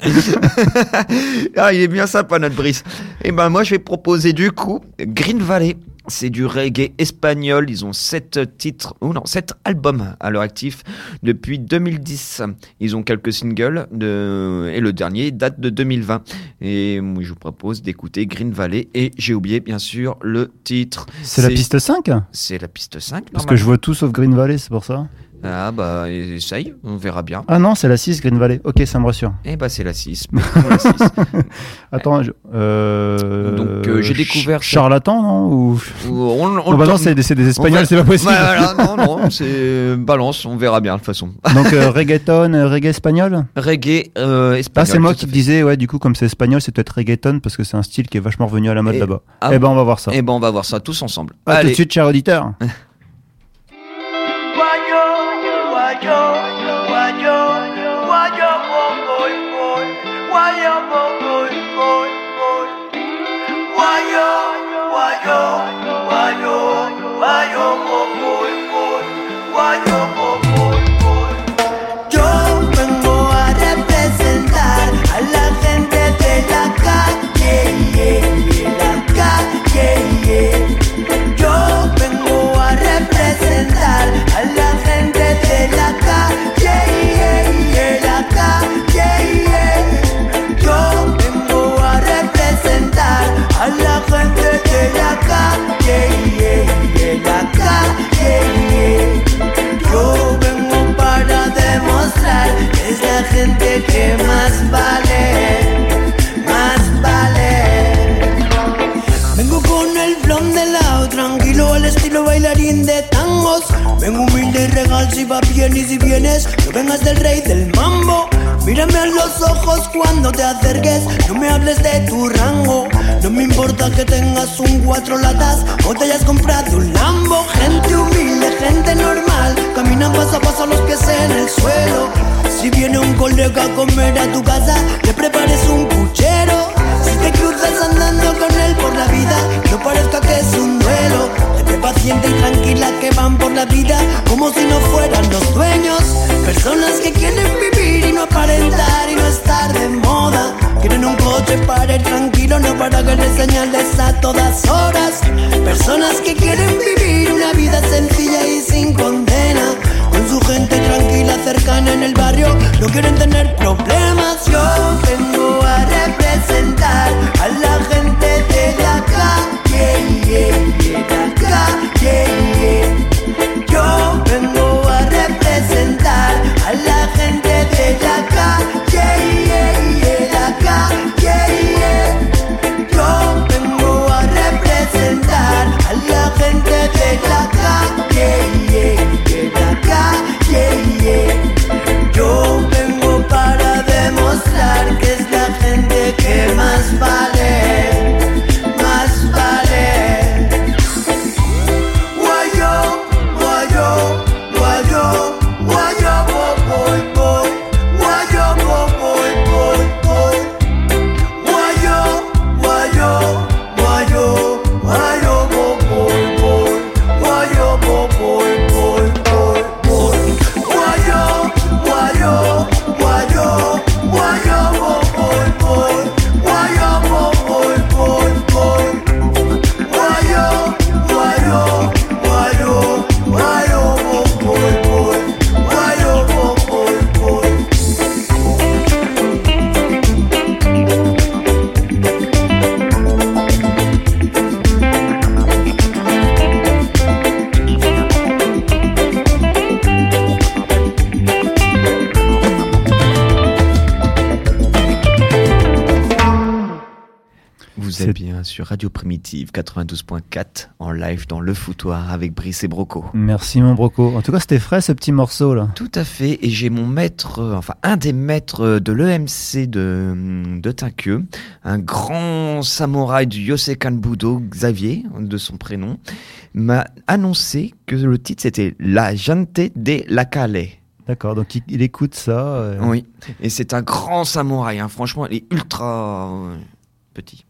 Ah, il est bien sympa notre Brice. Et ben moi je vais proposer du coup Green Valley. C'est du reggae espagnol. Ils ont sept titres, ou non, sept albums à leur actif depuis deux mille dix. Ils ont quelques singles de... et le dernier date de deux mille vingt. Et moi, je vous propose d'écouter Green Valley. Et j'ai oublié, bien sûr, le titre. C'est, c'est... la piste cinq? C'est la piste cinq. Parce que je vois tout sauf Green Valley, c'est pour ça. Ah bah essaye, on verra bien. Ah non, c'est la six Green Valley. Ok, ça me rassure. Eh bah c'est la six. la six. Attends, je, euh, donc euh, j'ai découvert ch- charlatan non ou on, on non, bah non, c'est des, c'est des Espagnols, va... c'est pas possible. Bah, voilà, non non, c'est balance, on verra bien de toute façon. Donc euh, reggaeton, euh, reggae espagnol. Reggae euh, espagnol. Ah c'est moi qui te disais ouais, du coup comme c'est espagnol, c'est peut-être reggaeton parce que c'est un style qui est vachement revenu à la mode et... là-bas. Ah, eh ben on va voir ça. Eh ben on va voir ça tous ensemble. À Allez. tout de suite, cher auditeur. Yo vengo a representar a la gente de la calle, yeah, la calle, yeah. Yo vengo a representar a la gente de la calle, yeah, la calle, yeah. Yo vengo a representar a la gente de la calle, yeah, la calle, yeah. Yo vengo para demostrar que es la gente que más vale, más vale. Vengo con el flow de lado, tranquilo al estilo bailarín de tangos. Vengo humilde y regal si va bien y si vienes, no vengas del rey del mambo. Mírame a los ojos cuando te acerques, no me hables de tu rango. No me importa que tengas un cuatro latas o te hayas comprado un Lambo. Gente humilde, gente normal, caminan paso a paso los pies en el suelo. Si viene un colega a comer a tu casa, le prepares un puchero. Si te cruzas andando con él por la vida, no parezca que es un duelo. Gente paciente y tranquila que van por la vida como si no fueran los dueños. Personas que quieren vivir y no aparentar y no estar de moda. Quieren un coche para ir tranquilo, no para que les señales a todas horas. Personas que quieren vivir una vida sencilla y sin condena. Con su gente tranquila, cercana en el barrio, no quieren tener problemas. Yo vengo a representar a la gente de la calle, yeah, la calle, yeah. Yo vengo a representar a la gente de la calle, yeah, la calle, yeah. Yo vengo a representar a la gente de C'est bien sur Radio Primitive quatre-vingt-douze point quatre en live dans Le Foutoir avec Brice et Broco. Merci mon Broco. En tout cas, c'était frais ce petit morceau là. Tout à fait. Et j'ai mon maître, euh, enfin un des maîtres de l'E M C de, de Tinqueux, un grand samouraï du Yosekan Budo, Xavier, de son prénom, m'a annoncé que le titre c'était La Gente de la Calais. D'accord, donc il, il écoute ça. Euh... Oui, et c'est un grand samouraï, hein. Franchement, il est ultra euh, petit.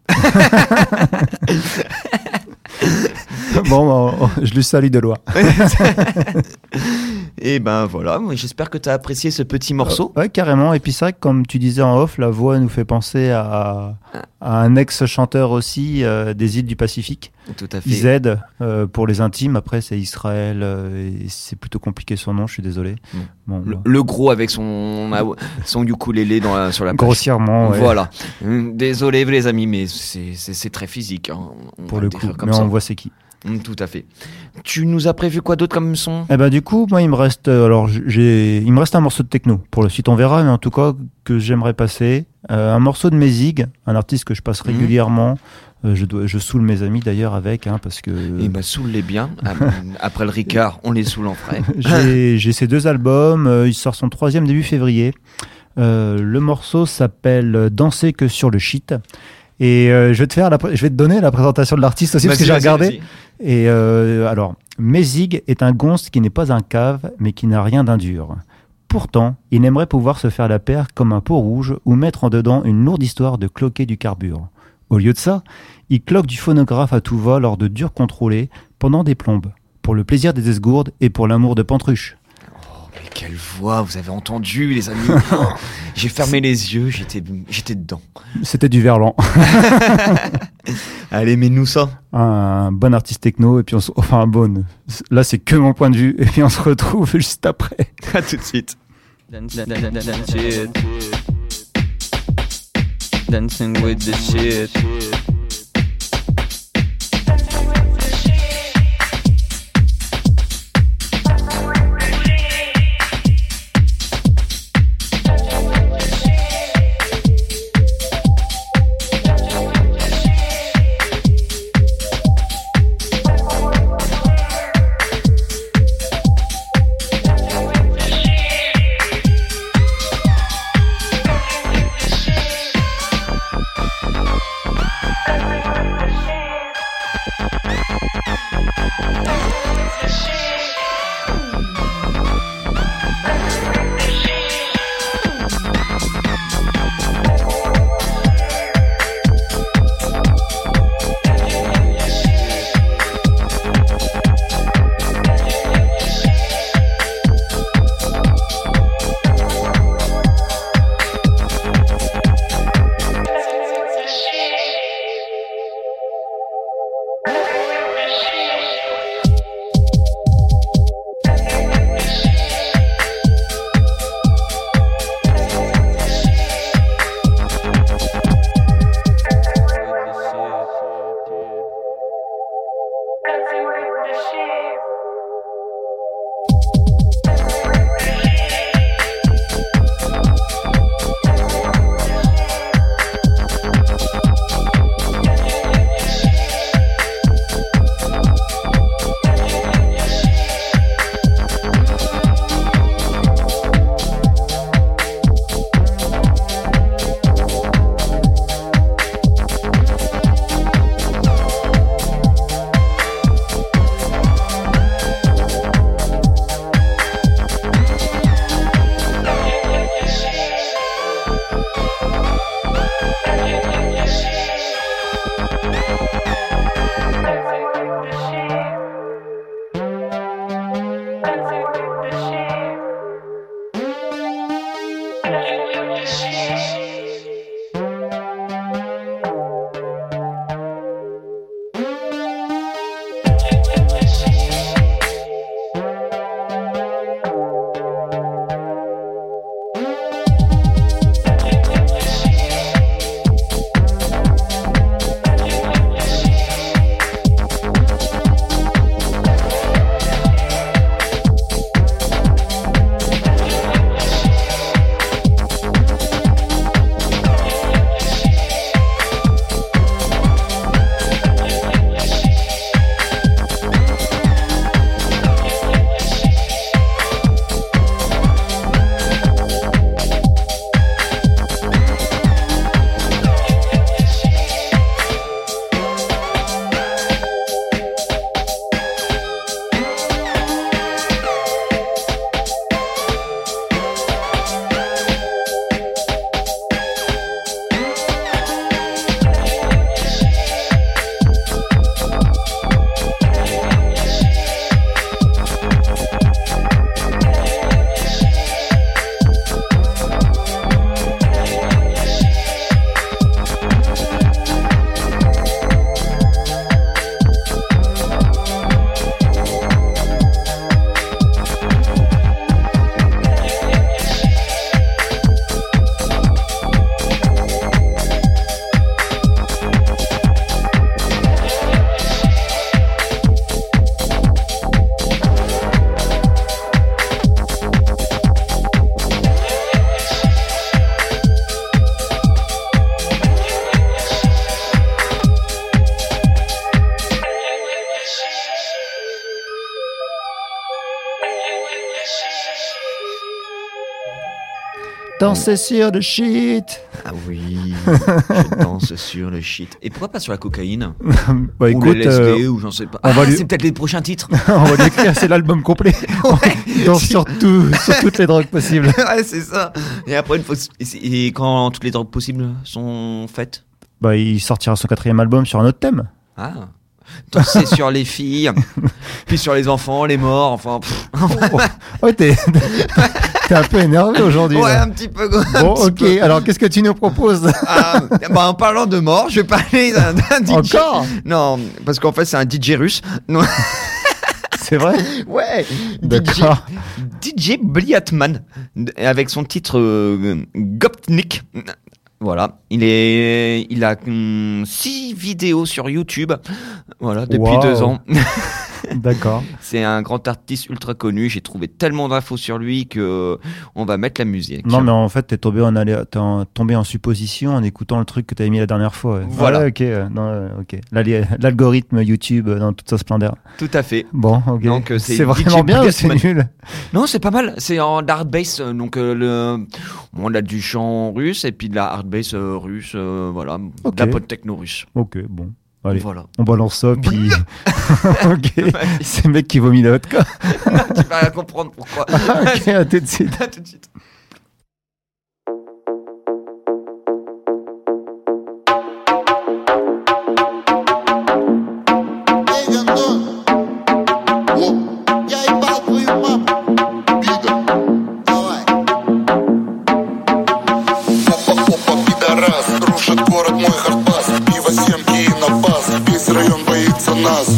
Bon, bah, je lui salue de loin. Et ben voilà, j'espère que tu as apprécié ce petit morceau. Euh, ouais, carrément. Et puis c'est vrai que comme tu disais en off, la voix nous fait penser à, à un ex-chanteur aussi euh, des îles du Pacifique. Tout à fait. I Z, euh, pour les intimes. Après, c'est Israël. Euh, et c'est plutôt compliqué son nom, je suis désolé. Mmh. Bon, le, bah. le gros avec son, son ukulélé dans la, sur la plage. Grossièrement, ouais. Voilà. Désolé les amis, mais c'est, c'est, c'est très physique. Hein. Pour le coup, comme mais ça. on voit c'est qui. Mmh, tout à fait. Tu nous as prévu quoi d'autre comme son ? Eh ben du coup, moi il me reste euh, alors j'ai il me reste un morceau de techno. Pour le site on verra, mais en tout cas que j'aimerais passer euh, un morceau de Mézig, un artiste que je passe régulièrement. Mmh. Euh, je dois je saoule mes amis d'ailleurs avec hein, parce que eh ben saoule-les bien. Après le Ricard, on les saoule en frais. j'ai j'ai ces deux albums, euh, il sort son troisième début février. Euh, le morceau s'appelle Danser que sur le shit. Et euh, je vais te faire, la, je vais te donner la présentation de l'artiste aussi, vas-y, parce que j'ai regardé. Vas-y. Et euh, alors, Mézig est un gonze qui n'est pas un cave, mais qui n'a rien d'indur. Pourtant, il aimerait pouvoir se faire la paire comme un pot rouge ou mettre en dedans une lourde histoire de cloquer du carbure. Au lieu de ça, il cloque du phonographe à tout va lors de durs contrôlés pendant des plombes, pour le plaisir des esgourdes et pour l'amour de Pantruche. Mais quelle voix, vous avez entendu les amis. J'ai fermé les yeux, j'étais, j'étais dedans. C'était du Verlan. Allez, mets-nous ça. Un bon artiste techno, et puis on se... enfin un bon. Là, c'est que mon point de vue, et puis on se retrouve juste après. À tout de suite. Dancing with the shit. Danser sur le shit. Ah oui, je danse sur le shit. Et pourquoi pas sur la cocaïne? Bah ou écoute, le L S D, euh, ou j'en sais pas. on Ah, va lui- c'est peut-être les prochains titres. on va l'écrire, c'est l'album complet. Ouais. Danse sur, tout, sur toutes les drogues possibles. Ouais, c'est ça. Et après, une fois, et c'est- et quand toutes les drogues possibles sont faites? Bah il sortira son quatrième album sur un autre thème. Ah. Danser sur les filles, puis sur les enfants, les morts, enfin. pff. Ouais, t'es, t'es un peu énervé aujourd'hui. Ouais, là. un petit peu. un Bon, petit ok. peu. Alors, qu'est-ce que tu nous proposes? Ah, bah, en parlant de mort, je vais parler d'un, d'un D J. Encore? Non, parce qu'en fait, c'est un D J russe. Non. C'est vrai? Ouais. D'accord. D J Bliatman, avec son titre euh, Gopnik. Voilà, il est, il a hum, six vidéos sur YouTube. Voilà, depuis Wow. deux ans. D'accord. C'est un grand artiste ultra connu. J'ai trouvé tellement d'infos sur lui que on va mettre la musique. Non, mais en fait, t'es tombé en, alé- t'es en- tombé en supposition en écoutant le truc que t'avais mis la dernière fois. Ouais. Voilà. Ah ouais, ok. euh, non, euh, ok. L'alli- L'algorithme YouTube euh, dans toute sa splendeur. Tout à fait. Bon, ok. Donc, euh, c'est c'est D J vraiment bien ou c'est Bliatman. nul? Non, c'est pas mal. C'est en hard bass. euh, Donc euh, le, bon, on a du chant russe et puis de la hard bass euh, russe. euh, voilà, Ok. de la pop techno russe. Ok, bon. Allez, Voilà. on balance ça, puis... ok, c'est le mec qui vomit la vodka. Tu vas rien comprendre pourquoi. Ok, à tout de suite. À tout de suite. Пидорас, рушит город мой хардбас. Пиво, семки и напас. Весь район боится нас.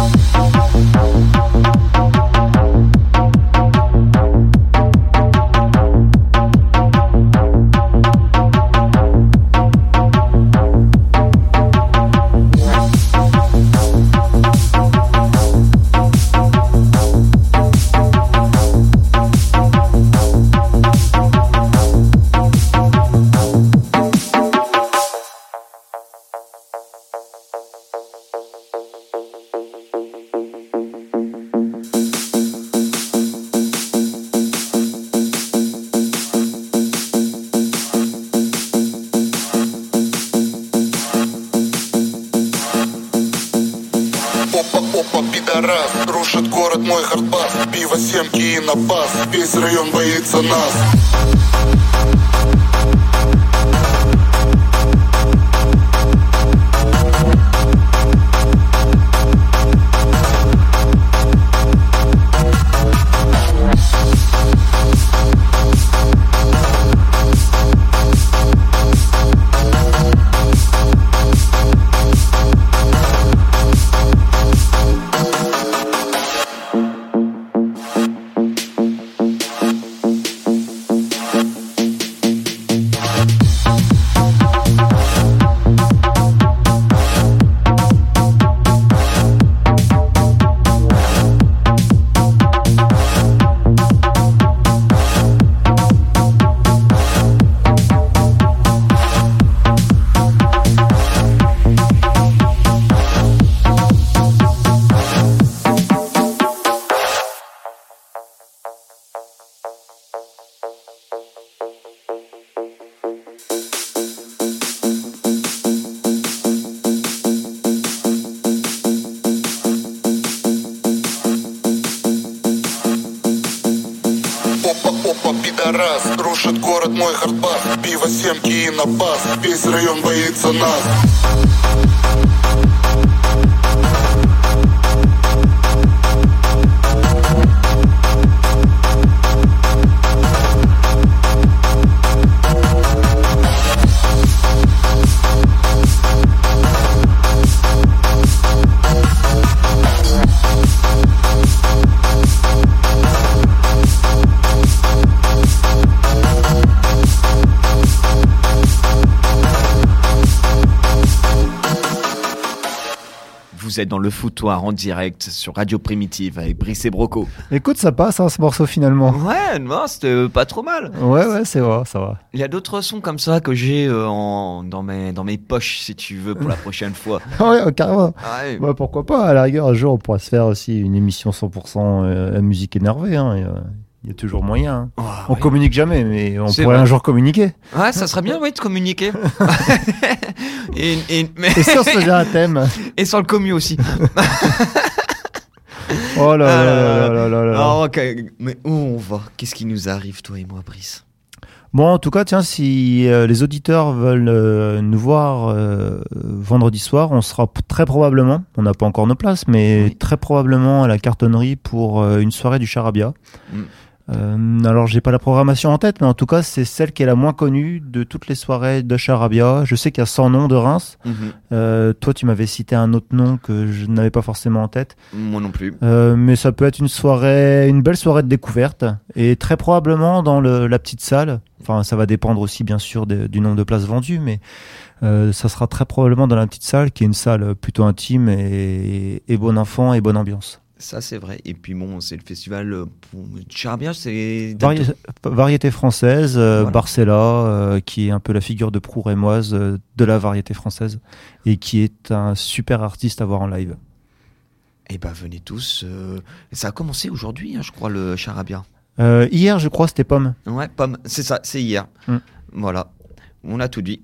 Опа, пидорас, рушит город мой хардбас. Пиво, семки и напас. Весь район боится нас. Опа, пидорас, рушит город мой хардбас. Пиво, семки и напас. Весь район боится нас. Vous êtes dans le foutoir en direct sur Radio Primitive avec Brice et Broco. Écoute, ça passe, hein, ce morceau, finalement. Ouais, non, c'était pas trop mal. Ouais, ouais, c'est vrai, ça va. Il y a d'autres sons comme ça que j'ai euh, en, dans, mes, dans mes poches, si tu veux, pour la prochaine fois. Ouais, carrément. Ouais. Ouais, pourquoi pas, à la rigueur, un jour, on pourra se faire aussi une émission cent pour cent euh, musique énervée. Hein, et, euh, Il y a toujours moyen. Hein. Oh, on oui. communique jamais, mais on C'est pourrait vrai. un jour communiquer. Ouais, ça serait bien, oui, de communiquer. et, et, mais... Et si on se faisait un thème? Et sur le commu aussi. Oh là Ah là là là là là là. Ah, ok. Mais où on va? Qu'est-ce qui nous arrive, toi et moi, Brice? Bon, en tout cas, tiens, si euh, les auditeurs veulent euh, nous voir euh, vendredi soir, on sera p- très probablement, on n'a pas encore nos places, mais Oui. très probablement à la cartonnerie pour euh, une soirée du charabia. Mm. Euh, alors, j'ai pas la programmation en tête, mais en tout cas, c'est celle qui est la moins connue de toutes les soirées de charabia. Je sais qu'il y a cent noms de Reims. Mhm. Euh, toi, tu m'avais cité un autre nom que je n'avais pas forcément en tête. Moi non plus. Euh, mais ça peut être une soirée, une belle soirée de découverte, et très probablement dans le, la petite salle. Enfin, ça va dépendre aussi bien sûr de- du nombre de places vendues, mais euh, ça sera très probablement dans la petite salle, qui est une salle plutôt intime et, et bon enfant et bonne ambiance. Ça, c'est vrai. Et puis, bon, c'est le festival euh, pour... Charabia, c'est... Vari- variété française, euh, Voilà. Barcella, euh, qui est un peu la figure de proue rémoise euh, de la variété française, et qui est un super artiste à voir en live. Eh ben, venez tous. euh, Ça a commencé aujourd'hui, hein, je crois, le Charabia. Euh, hier, je crois, c'était Pomme. Ouais, pomme. C'est ça, c'est hier. Mm. Voilà. On a tout dit.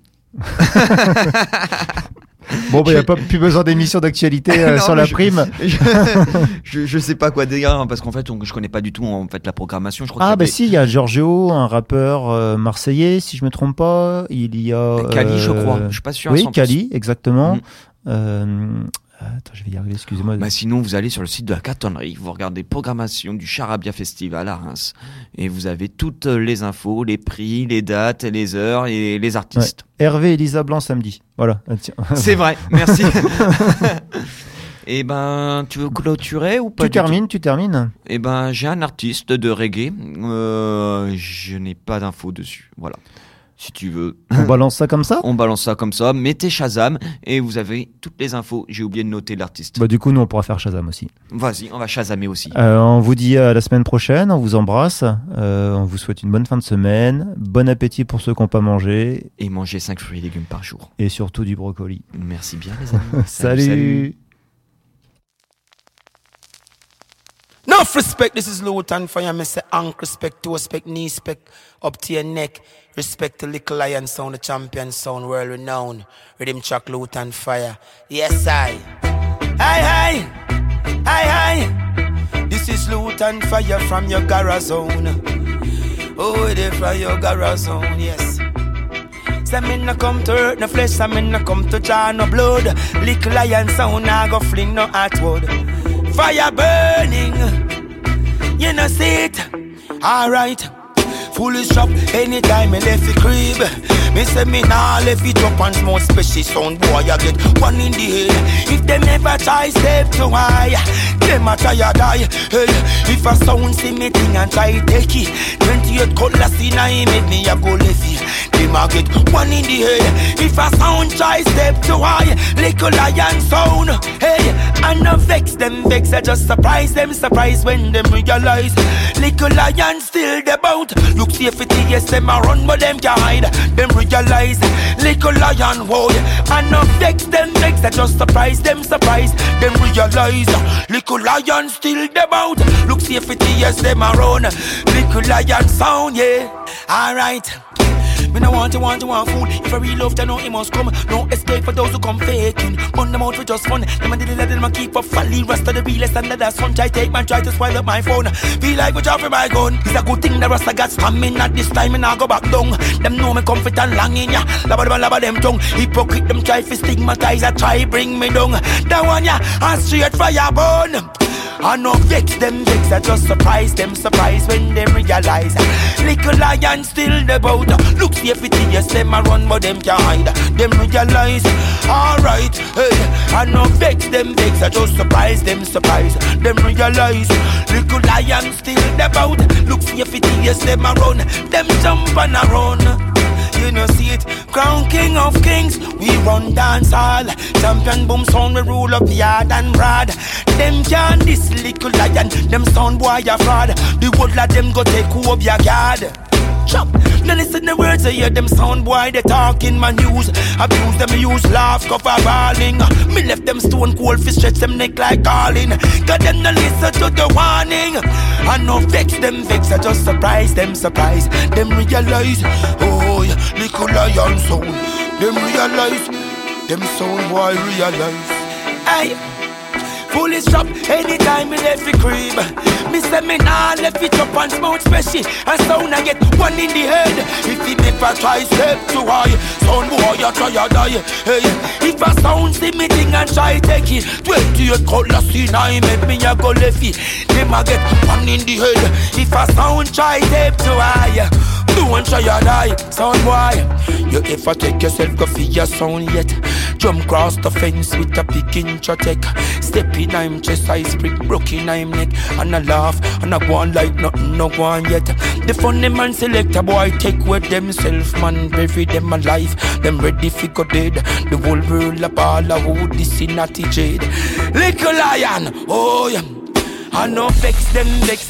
Bon, il bah, n'y a pas plus besoin d'émission d'actualité euh, Non, sur mais la je- prime. je, je, je sais pas quoi dire, hein, parce qu'en fait, on, je connais pas du tout en fait la programmation. Je crois Ah, qu'il bah y avait- si, il y a Giorgio, un rappeur euh, marseillais, si je me trompe pas. Il y a. Kali, je euh, crois. Je suis pas sûr à Oui, cent pour cent. Kali, exactement. Mm. Euh, Attends, je vais y arriver, excusez-moi. Bah sinon, vous allez sur le site de la cartonnerie, vous regardez programmation du Charabia Festival à Reims, et vous avez toutes les infos, les prix, les dates, les heures et les Ouais. artistes. Hervé et Lisa Blanc samedi. Voilà. Ah, tiens. C'est vrai, merci. Et ben, tu veux clôturer ou pas Tu du tout termines, tu termines. Eh ben, j'ai un artiste de reggae. Euh, je n'ai pas d'infos dessus. Voilà. Si tu veux. On balance ça comme ça. On balance ça comme ça. Mettez Shazam et vous avez toutes les infos. J'ai oublié de noter l'artiste. Bah, du coup, nous, on pourra faire Shazam aussi. Vas-y, on va Shazamer aussi. Euh, on vous dit à la semaine prochaine, on vous embrasse, euh, on vous souhaite une bonne fin de semaine, bon appétit pour ceux qui n'ont pas mangé, Et mangez cinq fruits et légumes par jour. et surtout du brocoli. Merci bien, les amis. Salut. Enough respect, this is Luton Fire. Me say ankh respect, toe respect, knee respect, up to your neck. Respect to Little Lion sound, the champion sound, world renowned. Rhythm track Luton Fire. Yes, I. Hi, hi. Hi, hi. This is Luton Fire from your garage zone. Oh, it is from your garage zone, yes. Say me no come to hurt no flesh, I me no come to draw no blood. Little Lion sound, I go fling no hardwood. Fire burning, you know see it, alright. Foolish shop, anytime me left the crib. Me say me nah left it up and small special sound boy I get one in the head. If them never try step too high, them a try a die. Hey, if a sound see me thing and try take it, twenty-eight colors in a make me a go left it. Them a get one in the head. If a sound try step too high, Little Lion sound. Hey, I no vex them vex, I just surprise them surprise when them realize Little Lion still the bout. Look see if it yes them a run but them can hide. Them realize Little Lion boy. I no vex them vex, I just surprise them surprise. Them realize Little Lion still the bout. Look see if it yes them a run. Little Lion sound, yeah. Alright. Me no want to want to want food. If I real love, then know it must come. No escape for those who come faking. Burn them out for just fun. Them and the let them keep up folly. Rest of the realest and the sun. Try take man, try to spoil up my phone. Feel like we dropping my gun. It's a good thing the rest I got stamina. This time and I go back down. Them know me comfort and long in ya. Labba them labba them tongue. Hypocrite them try to stigmatize. I try bring me down. That one ya, and straight fire burn. I no vex them vex, I just surprise them surprise when they realize Little Lion still the bout. Look see if it yes them a run but them can't hide. Them realize, alright, hey. I no vex them vex, I just surprise them surprise. Them realize, Little Lion still the bout. Look see if it yes them a run. Them jump and a run. You know see it, crown king of kings. We run dance hall. Champion boom sound, we rule up yard and broad. Them can this Little Lion. Them sound boy a fraud. The whole of them go take over your yard. Chop. Now listen the words I hear them sound boy they talk in my news. Abuse them use laugh cover balling. Me left them stone cold fi stretch them neck like garling. Got them no listen to the warning. I no vex them vex, I just surprise them surprise. Them realize, oh yeah, little lion sound. Them realize, them sound boy realize. Hey, fully shop anytime me left the crib. Me say me nah left it up and smoke special. And sound I get one in the head. If he never try step too high, sound boy you try to die. Hey, if a sound see me thing and try take it, twenty-eight colors in I make me a go left it. Them a get one in the head. If a sound try step too high, don't try to die, sound boy. You ever take yourself go for your sound yet? Jump cross the fence with a big inch attack. Step in I'm chest, I spring broke in I'm neck. And I laugh, and I go on like nothing no go on yet. The funny man select a boy take with themself, man, bury them alive. Them ready fi go dead. The whole world a ball of who this in natty jade. Little lion, oh yeah. I no vex them vex.